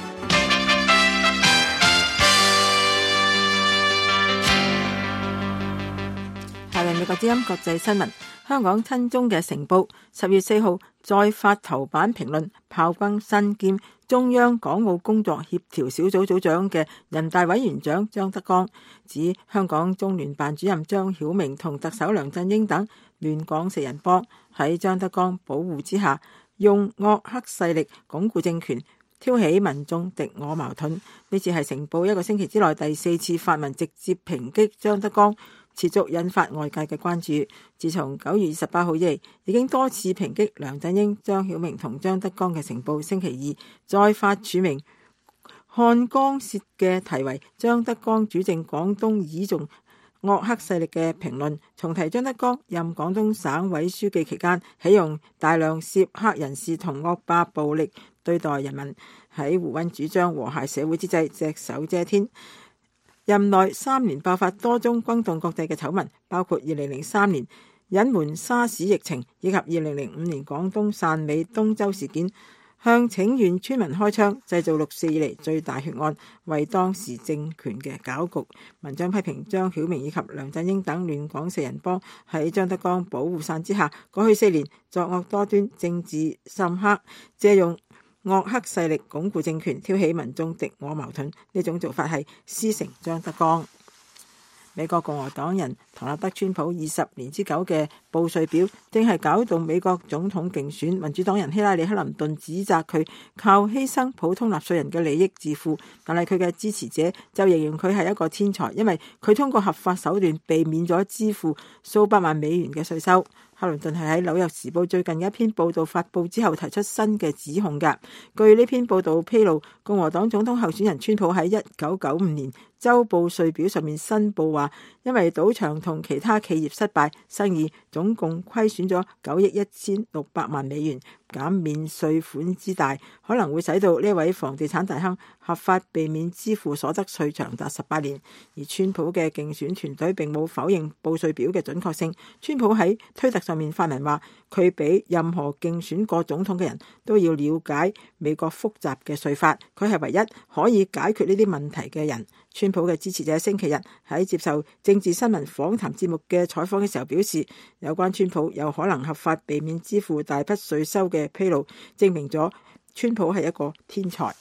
下嚟美國之音國際新聞。香港親中嘅成報十月四號再發頭版評論炮轟身兼中央港澳工作協調小組組長嘅人大委員長張德江，指香港中聯辦主任張曉明同特首梁振英等亂港四人幫喺張德江保護之下，用惡黑勢力鞏固政權，挑起民眾敵我矛盾。呢次係成報一個星期之內第四次發文直接抨擊張德江，持續引發外界嘅關注。自從九月二十八號以嚟，已經多次抨擊梁振英、張曉明同張德江嘅成報，星期二再發署名漢江涉嘅題為張德江主政廣東倚重惡黑勢力嘅評論，重提張德江任廣東省委書記期間，起用大量涉黑人士同惡霸暴力對待人民，喺胡溫主張和諧社會之際隻手遮天。任內三年爆發多宗轟動國際嘅醜聞，包括二零零三年隱瞞沙士疫情，以及二零零五年廣東汕尾東洲事件，向請願村民開槍，製造六四以嚟最大血案，為當時政權嘅攪局。文章批評張曉明以及梁振英等亂港四人幫喺張德江保護傘之下，過去四年作惡多端，政治深黑，借用惡黑勢力鞏固政權，挑起民眾敵我矛盾，呢種做法係師承張德江。美國共和黨人唐納德川普二十年之久嘅報稅表，正係搞動美國總統競選。民主黨人希拉里克林頓指責佢靠犧牲普通納稅人嘅利益致富，但係佢嘅支持者就形容佢係一個天才，因為佢通過合法手段避免咗支付數百萬美元嘅稅收。克林頓係喺紐約時報最近嘅一篇報道發佈之後提出新嘅指控㗎。據呢篇報道披露，共和黨總統候選人川普喺一九九五年週報稅表上面申報話，因為賭場同其他企業失敗，生意總共虧損咗九億一千六百萬美元。減免稅款之大，可能會使到呢位房地產大亨合法避免支付所得稅長達十八年。而川普嘅競選團隊並冇否認報稅表嘅準確性。川普喺推特上面發文話，佢比任何競選過總統嘅人都要了解美國複雜嘅稅法，佢係唯一可以解決呢啲問題嘅人。川普嘅支持者星期日喺接受政治新聞訪談節目嘅採訪嘅時候表示，有關川普有可能合法避免支付大筆稅收嘅披露，證明咗川普係一個天才。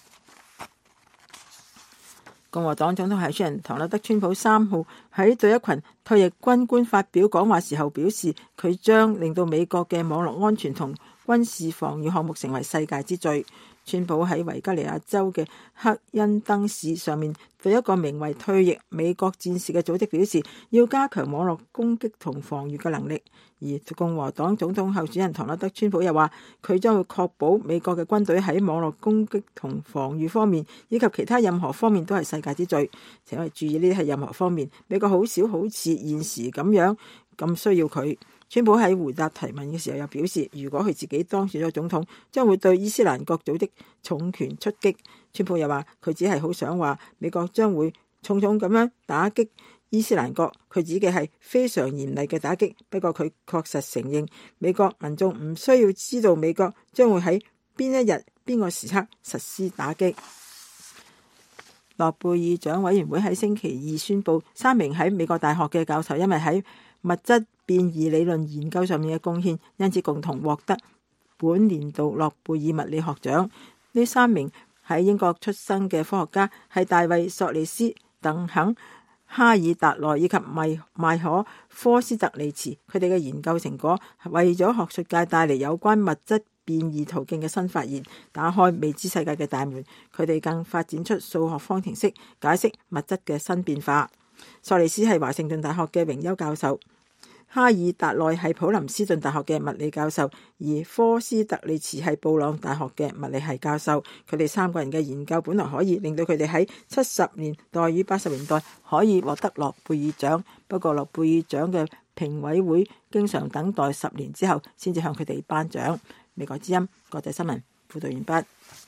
共和黨總統候選人唐納德川普三號喺對一群退役軍官發表講話時候表示，佢將令到美國嘅網絡安全同軍事防禦項目成為世界之最。川普喺維吉尼亞州嘅克恩登市上面對一個名為退役美國戰士嘅組織表示，要加強網絡攻擊同防禦嘅能力。而共和黨總統候選人唐納德川普又話，佢將會確保美國嘅軍隊喺網絡攻擊同防禦方面以及其他任何方面都係世界之最。請注意，呢啲係任何方面，美國好少好似現時咁樣咁需要佢。川普喺回答提問嘅時候又表示，如果佢自己當選咗總統，將會對伊斯蘭國組織重拳出擊。川普又話，佢只係好想話美國將會重重咁樣打擊伊斯蘭國，佢指嘅係非常嚴厲嘅打擊。不過佢確實承認美國民眾唔需要知道美國將會喺邊一日邊個時刻實施打擊。諾貝爾獎委員會喺星期二宣布，三名喺美國大學嘅教授因為喺物質變異理論研究上面嘅貢獻，因此共同獲得本年度諾貝爾物理學獎。呢三名喺英國出生嘅科學家係大衛索利斯、鄧肯、 哈爾達內以及邁邁可科斯特利茨，佢哋嘅研究成果係為咗學術界帶嚟有關物質變異途徑嘅新發現，打開未知世界嘅大門。佢哋更發展出數學方程式，解釋物質嘅新變化。索利斯係華盛頓大學嘅榮休教授，哈爾達內係普林斯頓大學嘅物理教授，而科斯特利茨係布朗大學嘅物理系教授。佢哋三個人嘅研究本來可以令到佢哋喺七十年代與八十年代可以獲得諾貝爾獎，不過諾貝爾獎嘅評委會經常等待十年之後先至向佢哋頒獎。美國之音國際新聞報道完畢。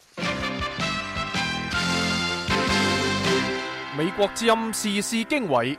美國之音時事經緯。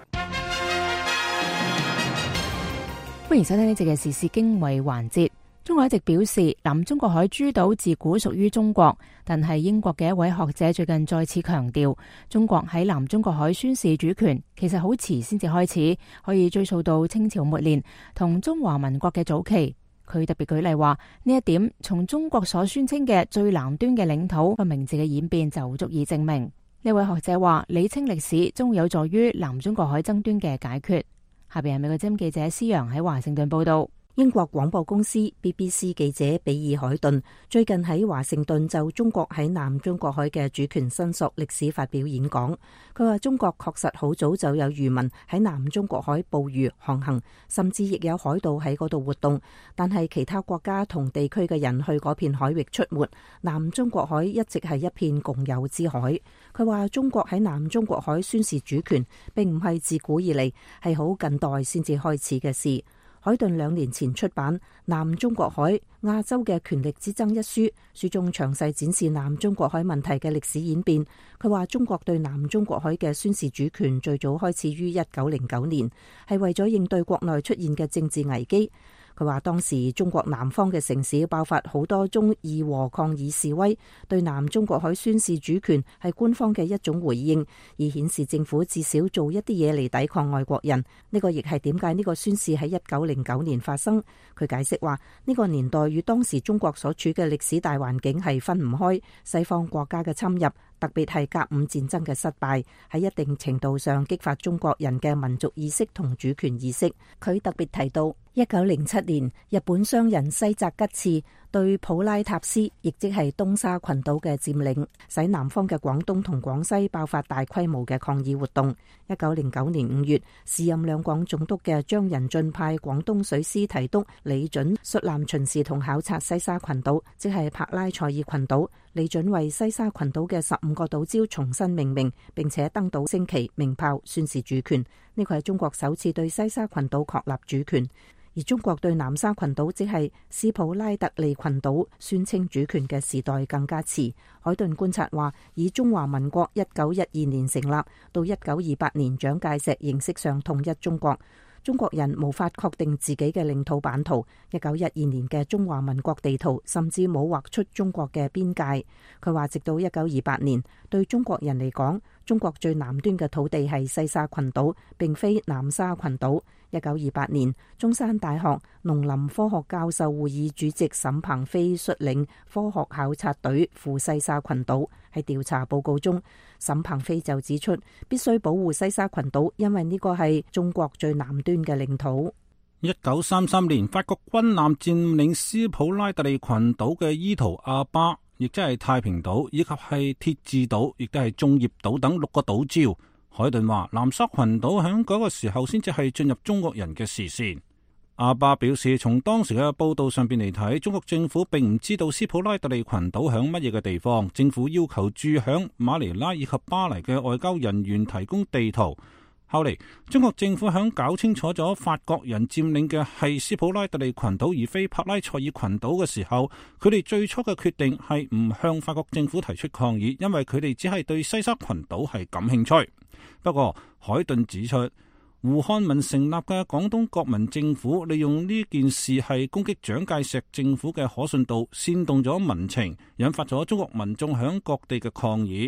歡迎收聽呢集嘅時事經緯環節。中國一直表示南中國海諸島自古屬於中國，但係英國嘅一位學者最近再次強調，中國喺南中國海宣示主權其實好遲先至開始，可以追溯到清朝末年同中華民國嘅早期。佢特別舉例話，呢一點從中國所宣稱嘅最南端嘅領土個名字嘅演變就足以證明。呢位學者話，理清歷史將會有助於南中國海爭端嘅解決。下邊係美國之音記者施洋喺華盛頓報道。 英國廣播公司 B B C 記者比爾海頓最近喺華盛頓就中國喺南中國海嘅主權申索歷史發表演講。佢話中國確實好早就有漁民喺南中國海捕魚航行，甚至亦有海盜喺嗰度活動，但係其他國家同地區嘅人去嗰片海域出沒，南中國海一直係一片共有之海。佢話中國喺南中國海宣示主權並唔係自古以嚟，係好近代先至開始嘅事。海頓兩年前出版《南中國海：亞洲嘅權力之爭》一書，書中詳細展示南中國海問題嘅歷史演變。佢話中國對南中國海嘅宣示主權最早開始於一九零九年，係為咗應對國內出現嘅政治危機。佢話當時中國南方嘅城市爆發好多宗義和抗議示威，對南中國海宣示主權係官方嘅一種回應，以顯示政府至少做一啲嘢嚟抵抗外國人。呢個亦係點解呢個宣示喺一九零九年發生。佢解釋話呢個年代與當時中國所處嘅歷史大環境係分唔開，西方國家嘅侵入，特別係甲午戰爭嘅失敗，喺一定程度上激發中國人嘅民族意識同主權意識。佢特別提到一九零七年日本商人西澤吉次對普拉塔斯，亦即係東沙群島嘅佔領，使南方嘅廣東同廣西爆發大規模嘅抗議活動。一九零九年五月，時任兩廣總督嘅張仁俊派廣東水師提督李准率艦巡視同考察西沙群島，即係柏拉賽爾群島。李准為西沙群島嘅十五個島礁重新命名，並且登島升旗鳴炮宣示主權。呢個係中國首次對西沙群島確立主權。而中國對南沙群島，即係斯普拉特利群島宣稱主權嘅時代更加遲。海頓觀察話，以中華民國一九一二年成立到一九二八年蔣介石形式上統一中國，中國人無法確定自己嘅領土版圖。一九一二年嘅中華民國地圖甚至冇畫出中國嘅邊界。佢話直到一九二八年，對中國人嚟講，中國最南端嘅土地係西沙群島，並非南沙群島。一九二八年，中山大學農林科學教授會議主席沈鵬飛率領科學考察隊赴西沙群島。喺調查報告中，沈鵬飛就指出，必須保護西沙群島，因為呢個係中國最南端嘅領土。 一九三三年，法國軍艦佔領斯普拉特利群島嘅伊圖阿巴，亦即係太平島，以及係鐵治島，亦都係眾業島等六個島礁。海頓話，南沙群島喺嗰個時候先至係進入中國人嘅視線。阿巴表示，從當時嘅報道上邊嚟睇，中國政府並唔知道斯普拉特利群島響乜嘢嘅地方。政府要求駐響馬尼拉以及巴黎嘅外交人員提供地圖。後嚟，中國政府響搞清楚咗法國人佔領嘅係斯普拉特利群島而非柏拉賽爾群島嘅時候，佢哋最初嘅決定係唔向法國政府提出抗議，因為佢哋只係對西沙群島係感興趣。不過，海頓指出，胡漢民成立嘅廣東國民政府利用呢件事係攻擊蔣介石政府嘅可信度，煽動咗民情，引發咗中國民眾響各地嘅抗議。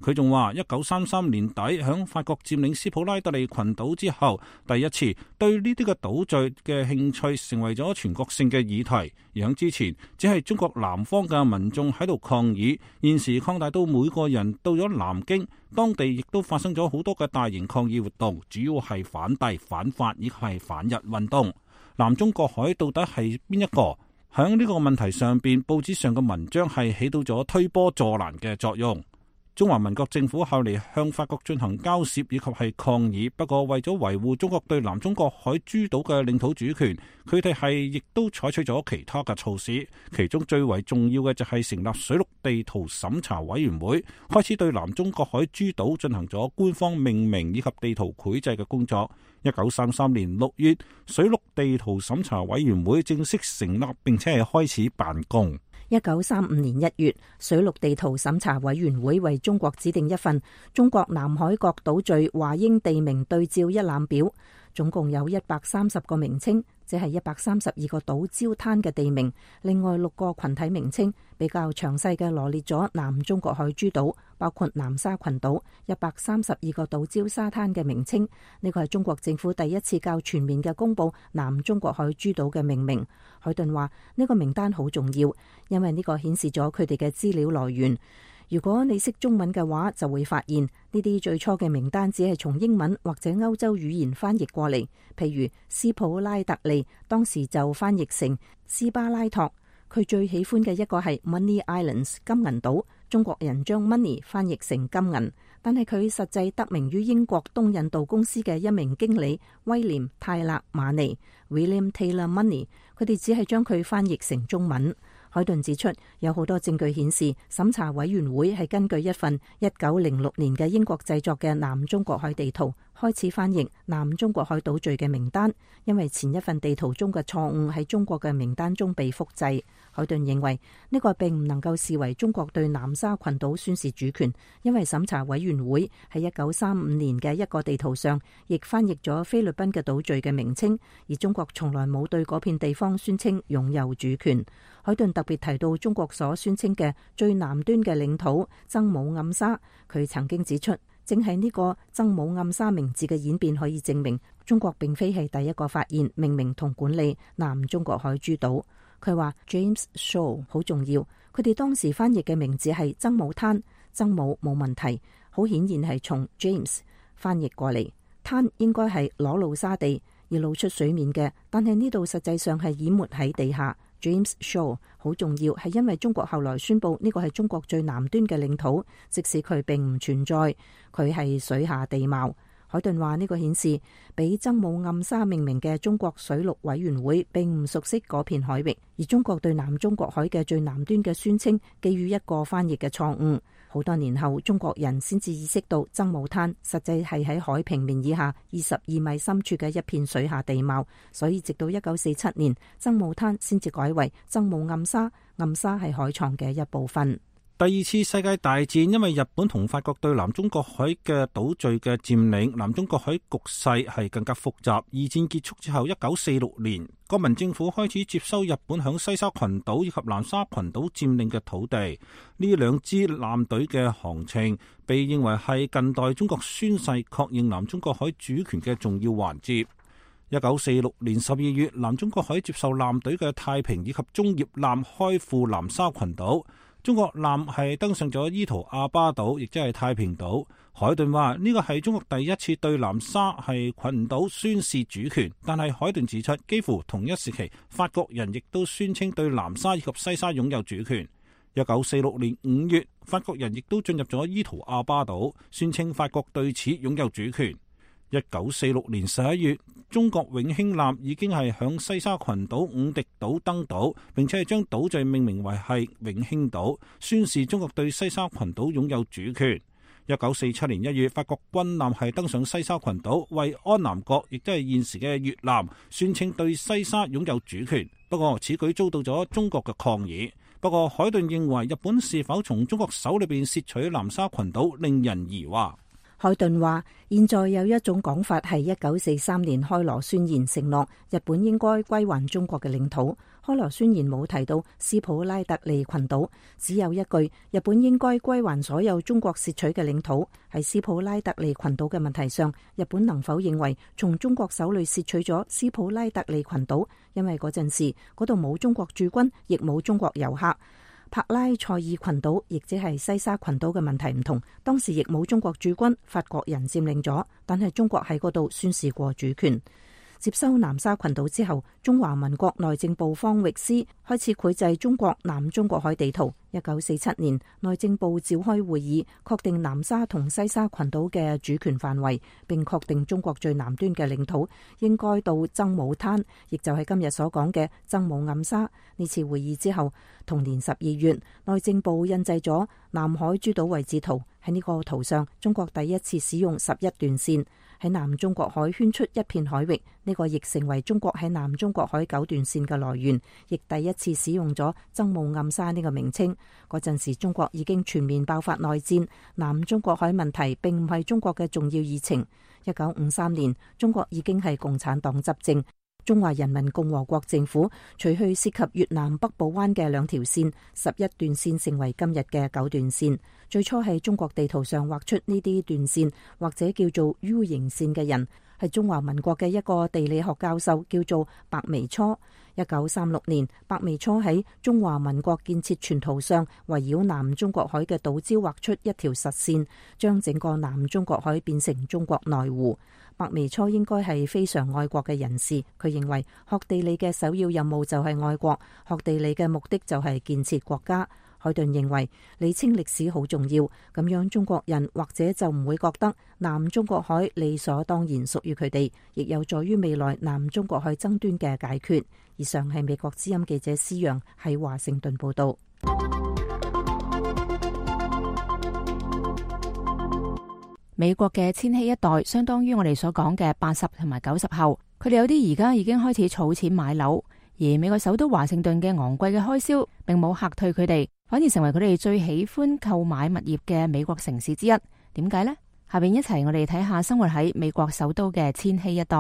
佢仲話一九三三年底響法國佔領斯普拉特利群島之後，第一次對呢啲嘅島嶼嘅興趣成為咗全國性嘅議題。而響之前只係中國南方嘅民眾喺度抗議，現時擴大到每個人到咗南京，當地亦都發生咗好多嘅大型抗議活動，主要係反帝、反法以及係反日運動。南中國海到底係邊一個？響呢個問題上邊，報紙上嘅文章係起到咗推波助瀾嘅作用。中華民國政府後嚟向法國進行交涉以及係抗議，不過為咗維護中國對南中國海諸島嘅領土主權，佢哋係亦都採取咗其他嘅措施。其中最為重要嘅就係成立水陸地圖審查委員會，開始對南中國海諸島進行咗官方命名以及地圖繪製嘅工作。一九三三年六月，水陸地圖審查委員會正式成立，並且係開始辦公。 一九三五年一月，水陸地圖審查委員會為中國指定一份中國南海各島嶼華英地名對照一覽表，總共有一百三十個名稱，即係一百三十二個島礁灘嘅地名。另外六個群體名稱比較詳細嘅羅列咗南中國海諸島，包括南沙群島一百三十二個島礁沙灘嘅名稱。呢個係中國政府第一次較全面嘅公布南中國海諸島嘅命名。海頓話呢個名單好重要，因為呢個顯示咗佢哋嘅資料來源。如果你識中文嘅話，就會發現呢啲最初嘅名單只係從英文或者歐洲語言翻譯過嚟。譬如斯普拉特利當時就翻譯成斯巴拉托，佢最喜歡嘅一個係 Money Islands 金銀島，中國人將 money 翻譯成金銀，但係佢實際得名於英國東印度公司嘅一名經理威廉泰勒馬尼 William Taylor Money， 佢哋只係將佢翻譯成中文。海頓指出，有好多證據顯示審查委員會係根據一份一九零六年嘅英國製作嘅南中國海地圖開始翻譯南中國海島嶼嘅名單，因為前一份地圖中嘅錯誤喺中國嘅名單中被複製。海頓認為呢個並唔能夠視為中國對南沙群島宣示主權，因為審查委員會喺一九三五年嘅一個地圖上亦翻譯咗菲律賓嘅島嶼嘅名稱，而中國從來冇對嗰片地方宣稱擁有主權。海頓特別提到中國所宣稱嘅最南端嘅領土曾母暗沙，佢曾經指出，正係呢個曾母暗沙名字嘅演變可以證明中國並非係第一個發現、命名同管理南中國海諸島。佢話 James Shaw 好重要，佢哋當時翻譯嘅名字係曾母灘，曾母冇問題，好顯然係從 James 翻譯過嚟。灘應該係裸露沙地而露出水面嘅，但係呢度實際上係淹沒喺地下。James Shaw 好重要，係因為中國後來宣布呢個係中國最南端嘅領土，即使佢並唔存在，佢係水下地貌。海頓話呢個顯示，俾曾母暗沙命名嘅中國水陸委員會並唔熟悉嗰片海域，而中國對南中國海嘅最南端嘅宣稱基於一個翻譯嘅錯誤。好多年後，中國人先至意識到曾母灘實際係喺海平面以下二十二米深處嘅一片水下地貌，所以直到一九四七年，曾母灘先至改為曾母暗沙，暗沙係海床嘅一部分。 第二次世界大戰因為日本同法國對南中國海嘅島嶼嘅佔領，南中國海局勢係更加複雜。二戰結束之後，一九四六年，國民政府開始接收日本響西沙群島以及南沙群島佔領嘅土地。呢兩支艦隊嘅航程被認為係近代中國宣誓確認南中國海主權嘅重要環節。一九四六年十二月，南中國海接受艦隊嘅太平以及中葉艦開赴南沙群島。中國艦係登上咗伊圖阿巴島，亦即係太平島。海頓話呢個係中國第一次對南沙係群島宣示主權，但係海頓指出，幾乎同一時期，法國人亦都宣稱對南沙以及西沙擁有主權。一九四六年五月，法國人亦都進入咗伊圖阿巴島，宣稱法國對此擁有主權。一九四六年十一月，中國永興艦已經係響西沙群島五敵島登島，並且係將島嶼命名為係永興島，宣示中國對西沙群島擁有主權。一九四七年一月，法國軍艦係登上西沙群島，為安南國，亦都係現時嘅越南，宣稱對西沙擁有主權。不過此舉遭到咗中國嘅抗議。不過海頓認為，日本是否從中國手裏邊竊取南沙群島，令人疑惑。 海頓話，現在有一種講法係一九四三年開羅宣言承諾日本應該歸還中國嘅領土。開羅宣言冇提到斯普拉特利群島，只有一句日本應該歸還所有中國竊取嘅領土。喺斯普拉特利群島嘅問題上，日本能否認為從中國手裏竊取咗斯普拉特利群島？因為嗰陣時嗰度冇中國駐軍，亦冇中國遊客。帕拉塞爾群島亦即係西沙群島嘅問題唔同，當時亦冇中國駐軍，法國人佔領咗，但係中國喺嗰度宣示過主權。接收南沙群島之後，中華民國內政部方域司開始繪製中國南中國海地圖。一九四七年，內政部召開會議，確定南沙同西沙群島嘅主權範圍，並確定中國最南端嘅領土應該到曾母灘，亦就係今日所講嘅曾母暗沙。呢次會議之後，同年十二月，內政部印製咗南海諸島位置圖。喺呢個圖上，中國第一次使用十一段線喺南中國海圈出一片海域，呢個亦成為中國喺南中國海九段線嘅來源，亦第一次使用咗曾母暗沙呢個名稱。嗰陣時，中國已經全面爆發內戰，南中國海問題並唔係中國嘅重要議程。一九五三年，中國已經係共產黨執政。中華人民共和國政府除去涉及越南北部灣嘅兩條線，十一段線成為今日嘅九段線。最初喺中國地圖上畫出呢啲段線或者叫做 U 型線嘅人，係中華民國嘅一個地理學教授，叫做白眉初。一九三六年，白眉初喺中華民國建設全圖上圍繞南中國海嘅島礁畫出一條實線，將整個南中國海變成中國內湖。白眉初應該係非常愛國嘅人士，佢認為學地理嘅首要任務就係愛國，學地理嘅目的就係建設國家。海頓認為理清歷史好重要，咁樣中國人或者就唔會覺得南中國海理所當然屬於佢哋，亦有助於未來南中國海爭端嘅解決。以上係美國之音記者施陽喺華盛頓報道。 美國嘅千禧一代相當於我哋所講嘅八十同埋九十後，佢哋有啲而家已經開始儲錢買樓，而美國首都華盛頓嘅昂貴嘅開銷並冇嚇退佢哋，反而成為佢哋最喜歡購買物業嘅美國城市之一。點解呢？下邊一齊我哋睇下生活喺美國首都嘅千禧一代。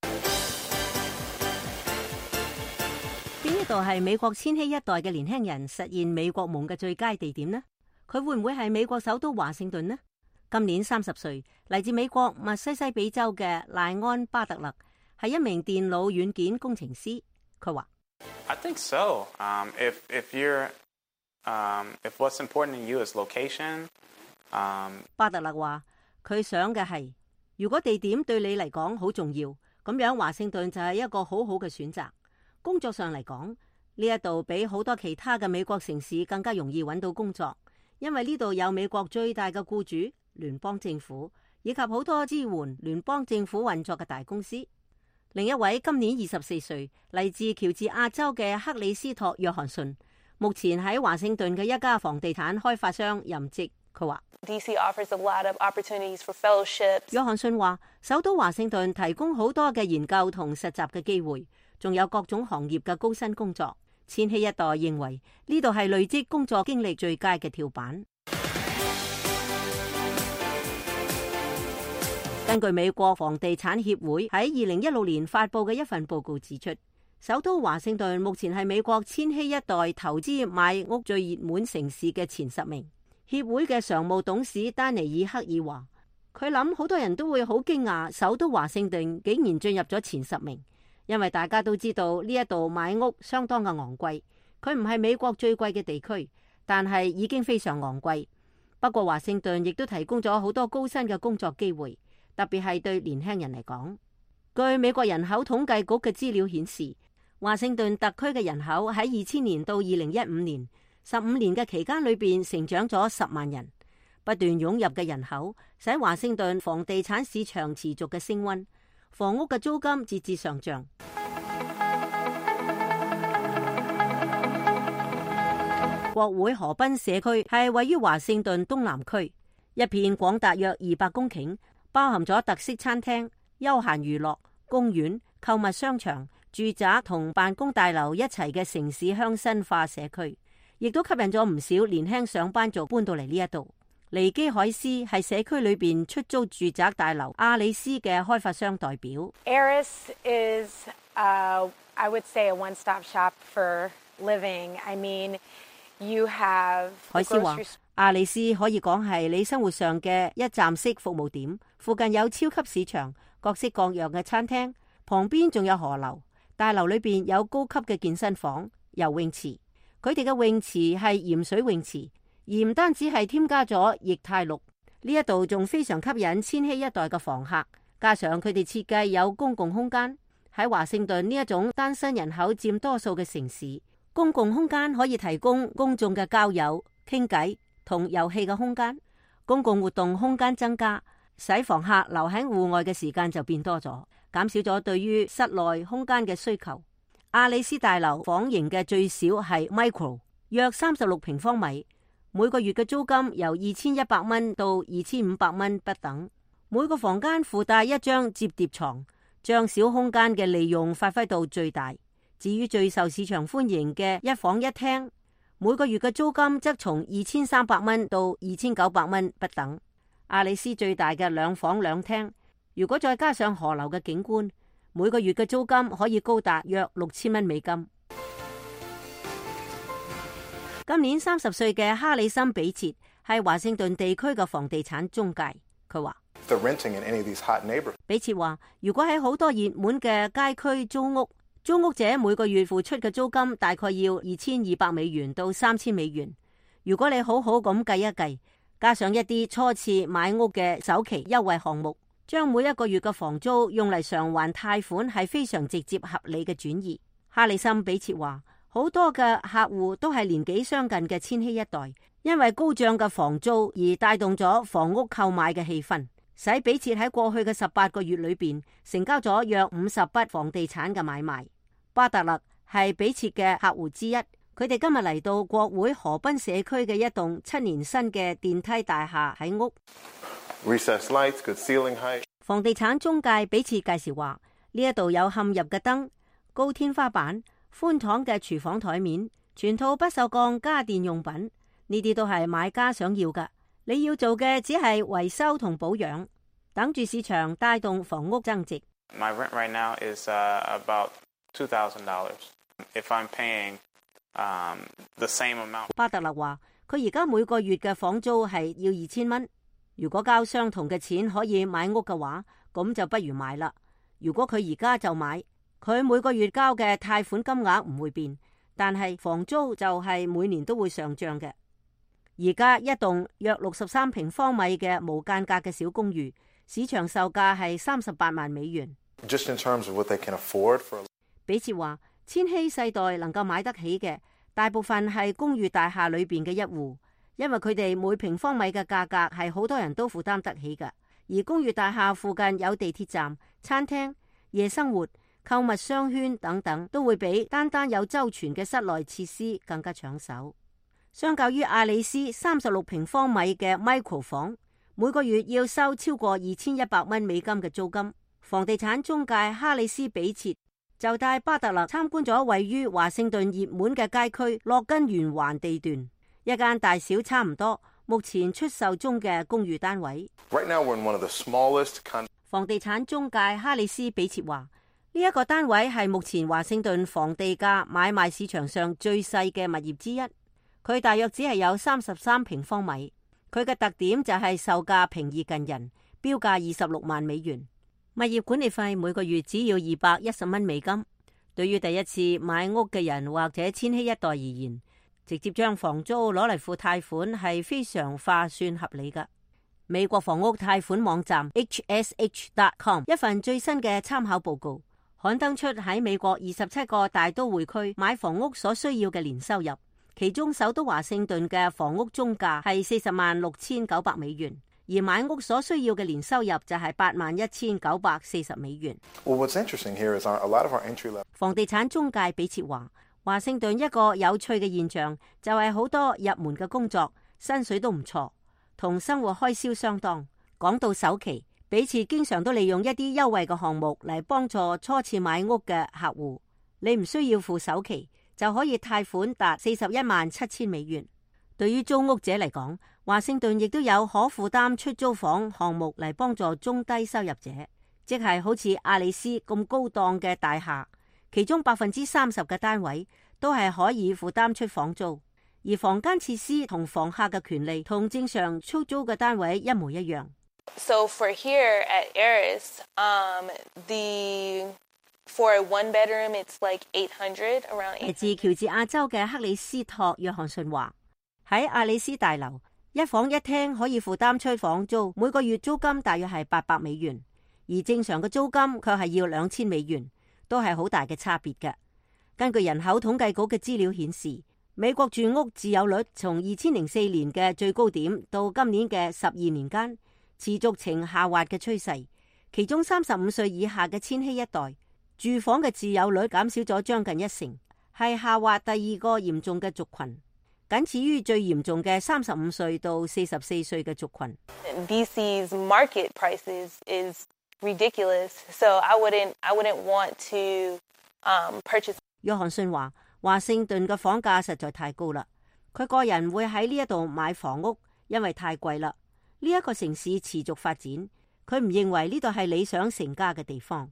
邊一度係美國千禧一代嘅年輕人實現美國夢嘅最佳地點呢？佢會唔會係美國首都華盛頓呢？今年三十歲，嚟自美國密西西比州嘅賴安巴特勒係一名電腦軟件工程師。佢話 ：I think so. Um, if if you're, um, if what's important to you is location. Um, 巴特勒話：佢想嘅係，如果地點對你嚟講好重要，咁樣華盛頓就係一個好好嘅選擇。工作上嚟講，呢一度比好多其他嘅美國城市更加容易揾到工作，因為呢度有美國最大嘅僱主聯邦政府，以及好多支援聯邦政府運作嘅大公司。另一位今年二十四歲，嚟自喬治亞州嘅克里斯托約翰遜，目前喺華盛頓嘅一家房地產開發商任職。佢話 D C offers a lot of opportunities for fellowships。 約翰遜話，首都華盛頓提供好多嘅研究同實習嘅機會，仲有各種行業嘅高薪工作。千禧一代認為呢度係累積工作經歷最佳嘅跳板。根據美國房地產協會喺二零一六年發佈嘅一份報告指出，首都華盛頓目前係美國千禧一代投資買屋最熱門城市嘅前十名。協會嘅常務董事丹尼爾克爾話，佢諗好多人都會好驚訝，首都華盛頓竟然進入咗前十名，因為大家都知道呢一度買屋相當嘅昂貴。佢唔係美國最貴嘅地區，但係已經非常昂貴。不過華盛頓亦都提供咗好多高薪嘅工作機會，特別係對年輕人嚟講。據美國人口統計局嘅資料顯示，華盛頓特區嘅人口喺二千年到二零一五年十五年嘅期間裏邊成長咗十萬人，不斷湧入嘅人口使華盛頓房地產市場持續嘅升溫，房屋嘅租金節節上漲。國會河濱社區係位於華盛頓東南區，一片廣達約二百公頃，包含咗特色餐廳、休閒娛樂、公園、購物商場、住宅同辦公大樓一齊嘅城市鄉紳化社區，亦都吸引咗唔少年輕上班族搬到嚟呢一度。 尼基海斯係社區裏邊出租住宅大樓阿里斯嘅開發商代表。 Aris is, uh, I would say, a one-stop shop for living. I mean, you have. 海斯話，阿里斯可以講係你生活上嘅一站式服務點，附近有超級市場、各式各樣嘅餐廳，旁邊仲有河流。大樓裏邊有高級嘅健身房、游泳池。佢哋嘅泳池係鹽水泳池，而唔單止係添加咗液態氯。呢一度仲非常吸引千禧一代嘅房客，加上佢哋設計有公共空間。喺華盛頓呢一種單身人口佔多數嘅城市，公共空間可以提供公眾嘅交友、傾偈同遊戲嘅空間。公共活動空間增加，使房客留喺戶外嘅時間就變多咗，減少咗對於室內空間嘅需求。阿里斯大樓房型嘅最少係 micro， 約三十六平方米，每個月嘅租金由二千一百蚊到二千五百蚊不等。每個房間附帶一張摺疊床，將小空間嘅利用發揮到最大。至於最受市場歡迎嘅一房一廳，每個月嘅租金則從二千三百蚊到二千九百蚊不等。阿里斯最大嘅兩房兩廳，如果再加上河流嘅景觀，每個月嘅租金可以高達約六千蚊美金。今年三十歲嘅哈里森比切係華盛頓地區嘅房地產中介，佢話：比切話，如果喺好多熱門嘅街區租屋，租屋者每個月付出嘅租金大概要二千二百美元到三千美元。如果你好好咁計一計，加上一啲初次買屋嘅首期優惠項目，將每一個月嘅房租用嚟償還貸款係非常直接合理嘅轉移。哈里森比切話，好多嘅客戶都係年紀相近嘅千禧一代，因為高漲嘅房租而帶動咗房屋購買嘅氣氛，使比切喺過去嘅十八個月裏邊成交咗約五十筆房地產嘅買賣。巴特勒係比切嘅客戶之一，佢哋今日嚟到國會河濱社區嘅一棟七年新嘅電梯大廈喺屋。 Lights, good ceiling height. 房地產中介比切介紹話，呢一度有嵌入嘅燈、高天花板、寬敞嘅廚房台面、全套不鏽鋼家電用品，呢啲都係買家想要㗎。你要做嘅只係維修同保養，等住市場帶動房屋增值。 My rent right now is uh, about two thousand dollars. If I'm paying um, the same amount. 巴特勒話，佢而家每個月嘅房租係要二千蚊。如果交相同嘅錢可以買屋嘅話，咁就不如買啦。如果佢而家就買，佢每個月交嘅貸款金額唔會變，但係房租就係每年都會上漲嘅。而家一棟約六十三平方米嘅無間隔嘅小公寓，市場售價係三十八萬美元。 Just in terms of what they can afford for... 比切話，千禧世代能夠買得起嘅，大部分係公寓大廈裏邊嘅一戶。因為佢哋每平方米嘅價格係好多人都負擔得起嘅，而公寓大廈附近有地鐵站、餐廳、夜生活、購物商圈等等，都會比單單有周全嘅室內設施更加搶手。相較於阿里斯三十六平方米嘅 micro 房，每個月要收超過二千一百蚊美金嘅租金。房地產中介哈里斯比切就帶巴特勒參觀咗位於華盛頓熱門嘅街區洛根圓環地段。一間大小差唔多，目前出售中嘅公寓單位。 Right now we're in one of the smallest con- 房地產中介哈里斯比切話，呢一個單位係目前華盛頓房地價買賣市場上最細嘅物業之一。佢大約只係有三十三平方米。佢嘅特點就係售價平易近人，標價二十六萬美元。物業管理費每個月只要二百一十蚊美金。對於第一次買屋嘅人或者千禧一代而言，直接將房租攞嚟付貸款係非常划算合理㗎。美國房屋貸款網站 H S H dot com 一份最新嘅參考報告刊登出喺美國二十七個大都會區買房屋所需要嘅年收入，其中首都華盛頓嘅房屋中價係四十萬六千九百美元，而買屋所需要嘅年收入就係八萬一千九百四十美元。 Well, what's interesting here is our, a lot of our entry level. 房地產中介比切話，華盛頓一個有趣嘅現象就係好多入門嘅工作薪水都唔錯，同生活開銷相當。講到首期，比切經常都利用一啲優惠嘅項目嚟幫助初次買屋嘅客戶。你唔需要付首期就可以貸款達四十一萬七千美元。對於租屋者嚟講， 華盛頓亦都有可負擔出租房項目嚟幫助中低收入者，即係好似亞里斯咁高檔嘅大廈，其中百分之三十嘅單位都係可以負擔出房租，而房間設施同房客嘅權利同正常出租嘅單位一模一樣。 So for here at Eris, um, the for a one bedroom, it's like eight hundred around. 嚟自喬治亞州嘅克里斯托約翰遜話：喺亞里斯大樓，一房一廳可以負擔出房租，每個月租金大約係八百美元，而正常嘅租金卻係要兩千美元，都係好大嘅差別嘅。根據人口統計局嘅資料顯示，美國住屋自有率從二千零四年嘅最高點到今年嘅十二年間，持續呈下滑嘅趨勢。其中三十五歲以下嘅千禧一代住房嘅自有率減少咗將近一成，係下滑第二個嚴重嘅族群，僅次於最嚴重嘅三十五歲到四十四歲嘅族群。 D C's market prices is ridiculous, so I wouldn't I wouldn't want to um, purchase. 約翰遜話：華盛頓嘅房價實在太高啦，佢個人會喺呢一度買房屋，因為太貴啦。呢一個城市持續發展，佢唔認為呢度係理想成家嘅地方。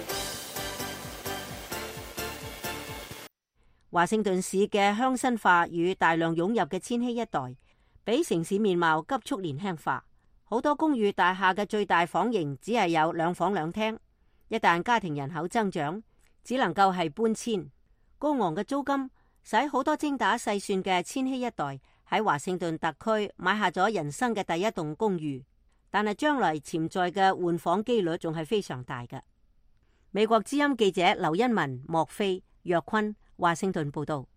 華盛頓市嘅鄉紳化與大量湧入嘅千禧一代，俾城市面貌急速年輕化。好多公寓大廈嘅最大房型只係有兩房兩廳，一旦家庭人口增長，只能夠係搬遷。高昂嘅租金使好多精打細算嘅千禧一代喺華盛頓特區買下咗人生嘅第一棟公寓，但係將來潛在嘅換房機率仲係非常大嘅。美國之音記者劉欣文、莫菲、約坤，華盛頓報道。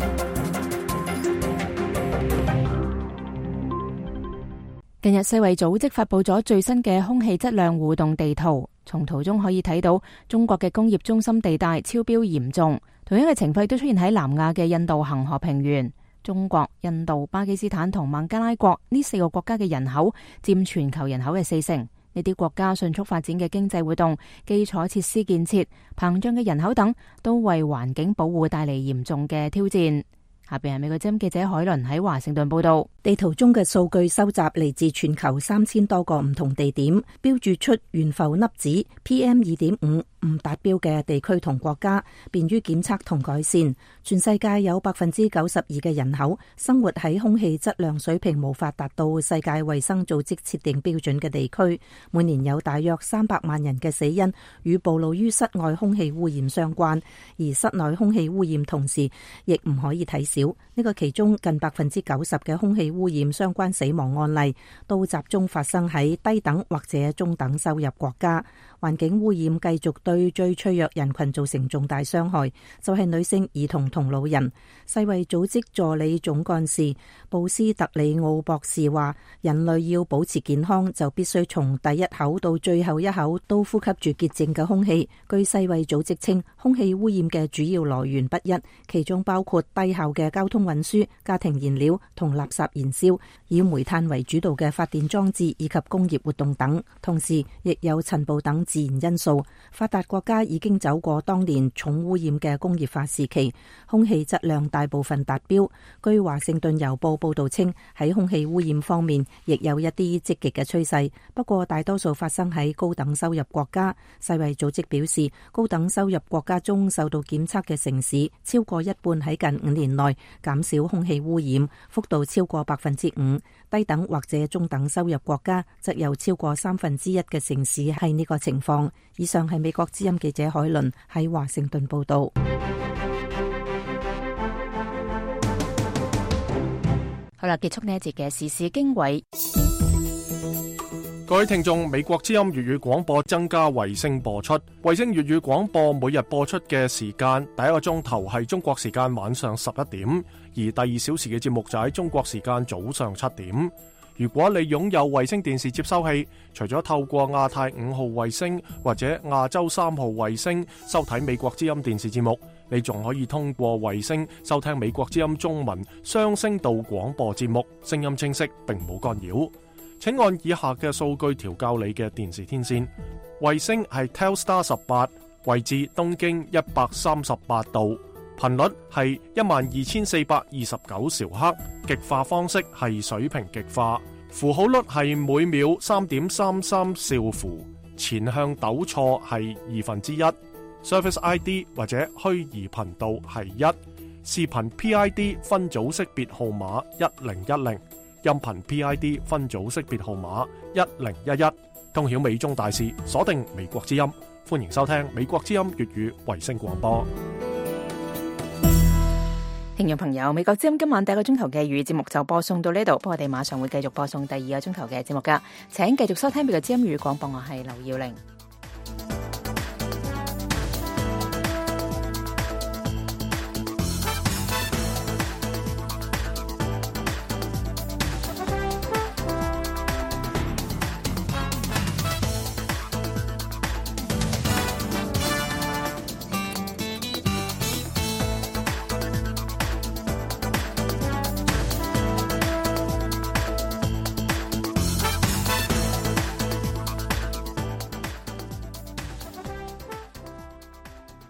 近日世衛組織發佈咗最新嘅空氣質量互動地圖，從圖中可以睇到中國嘅工業中心地帶超標嚴重，同樣嘅情況亦都出現喺南亞嘅印度恒河平原。中國、印度、巴基斯坦同孟加拉國呢四個國家嘅人口佔全球人口嘅四成。呢啲國家迅速發展嘅經濟活動、基礎設施建設、膨脹嘅人口等，都為環境保護帶嚟嚴重嘅挑戰。下邊係美國之音記者海倫喺華盛頓報道。 地圖中嘅數據收集嚟自全球三千多個唔同地點，標注出懸浮粒子 P M 二點五唔達標嘅地區同國家，便於檢測同改善。全世界有百分之九十二嘅人口生活喺空氣質量水平無法達到世界衛生組織設定標準嘅地區，每年有大約三百萬人嘅死因與暴露於室外空氣污染相關，而室內空氣污染同時亦唔可以睇少。呢個其中近百分之九十嘅空氣污染相關死亡案例都集中發生喺低等或者中等收入國家。環境污染繼續對最脆弱人群造成重大傷害，就係女性、兒童同老人。世衛組織助理總幹事布斯特里奧博士話：人類要保持健康，就必須從第一口到最後一口都呼吸住潔淨嘅空氣。據世衛組織稱，空氣污染嘅主要來源不一，其中包括低效嘅交通運輸、家庭燃料同垃圾燃燒，以煤炭為主導嘅發電裝置以及工業活動等，同時亦有塵暴等自然因素。發達國家已經走過當年重污染嘅工業化時期，空氣質量大部分達標。據華盛頓郵報報道稱，喺空氣污染方面亦有一啲積極嘅趨勢，不過大多數發生喺高等收入國家。世衛組織表示，高等收入國家中受到檢測嘅城市超過一半喺近五年內減少空氣污染，幅度超過百分之五。低等或者中等收入國家則有超過三分之一嘅城市係呢個情況。以上係美國之音記者海倫喺華盛頓報道。 好啦，結束呢一節嘅時事經緯。 各位聽眾，美國之音粵語廣播增加衛星播出。衛星粵語廣播每日播出嘅時間，第一個鐘頭係中國時間晚上十一點，而第二小時嘅節目就喺中國時間早上七點。如果你擁有衛星電視接收器，除咗透過亞太五號衛星或者亞洲三號衛星收睇美國之音電視節目，你仲可以通過衛星收聽美國之音中文雙聲道廣播節目，聲音清晰並冇干擾。請按以下嘅數據調校你嘅電視天線。衛星係 Telstar 十八，位置東經一百三十八度， 頻率係一萬二千四百二十九兆赫，極化方式係水平極化，符號率係每秒三點三三兆符，前向抖錯係二分之一。Service I D 或者虛擬頻道係一，視頻 P I D 分組識別號碼一零一零，音頻 P I D 分組識別號碼一零一一。通曉美中大事，鎖定美國之音，歡迎收聽美國之音粵語衛星廣播。 聽眾朋友，美國之音今晚第一個鐘頭嘅粵語節目就播送到呢度，不過我哋馬上會繼續播送第二個鐘頭嘅節目噶，請繼續收聽美國之音粵語廣播，我係劉耀玲。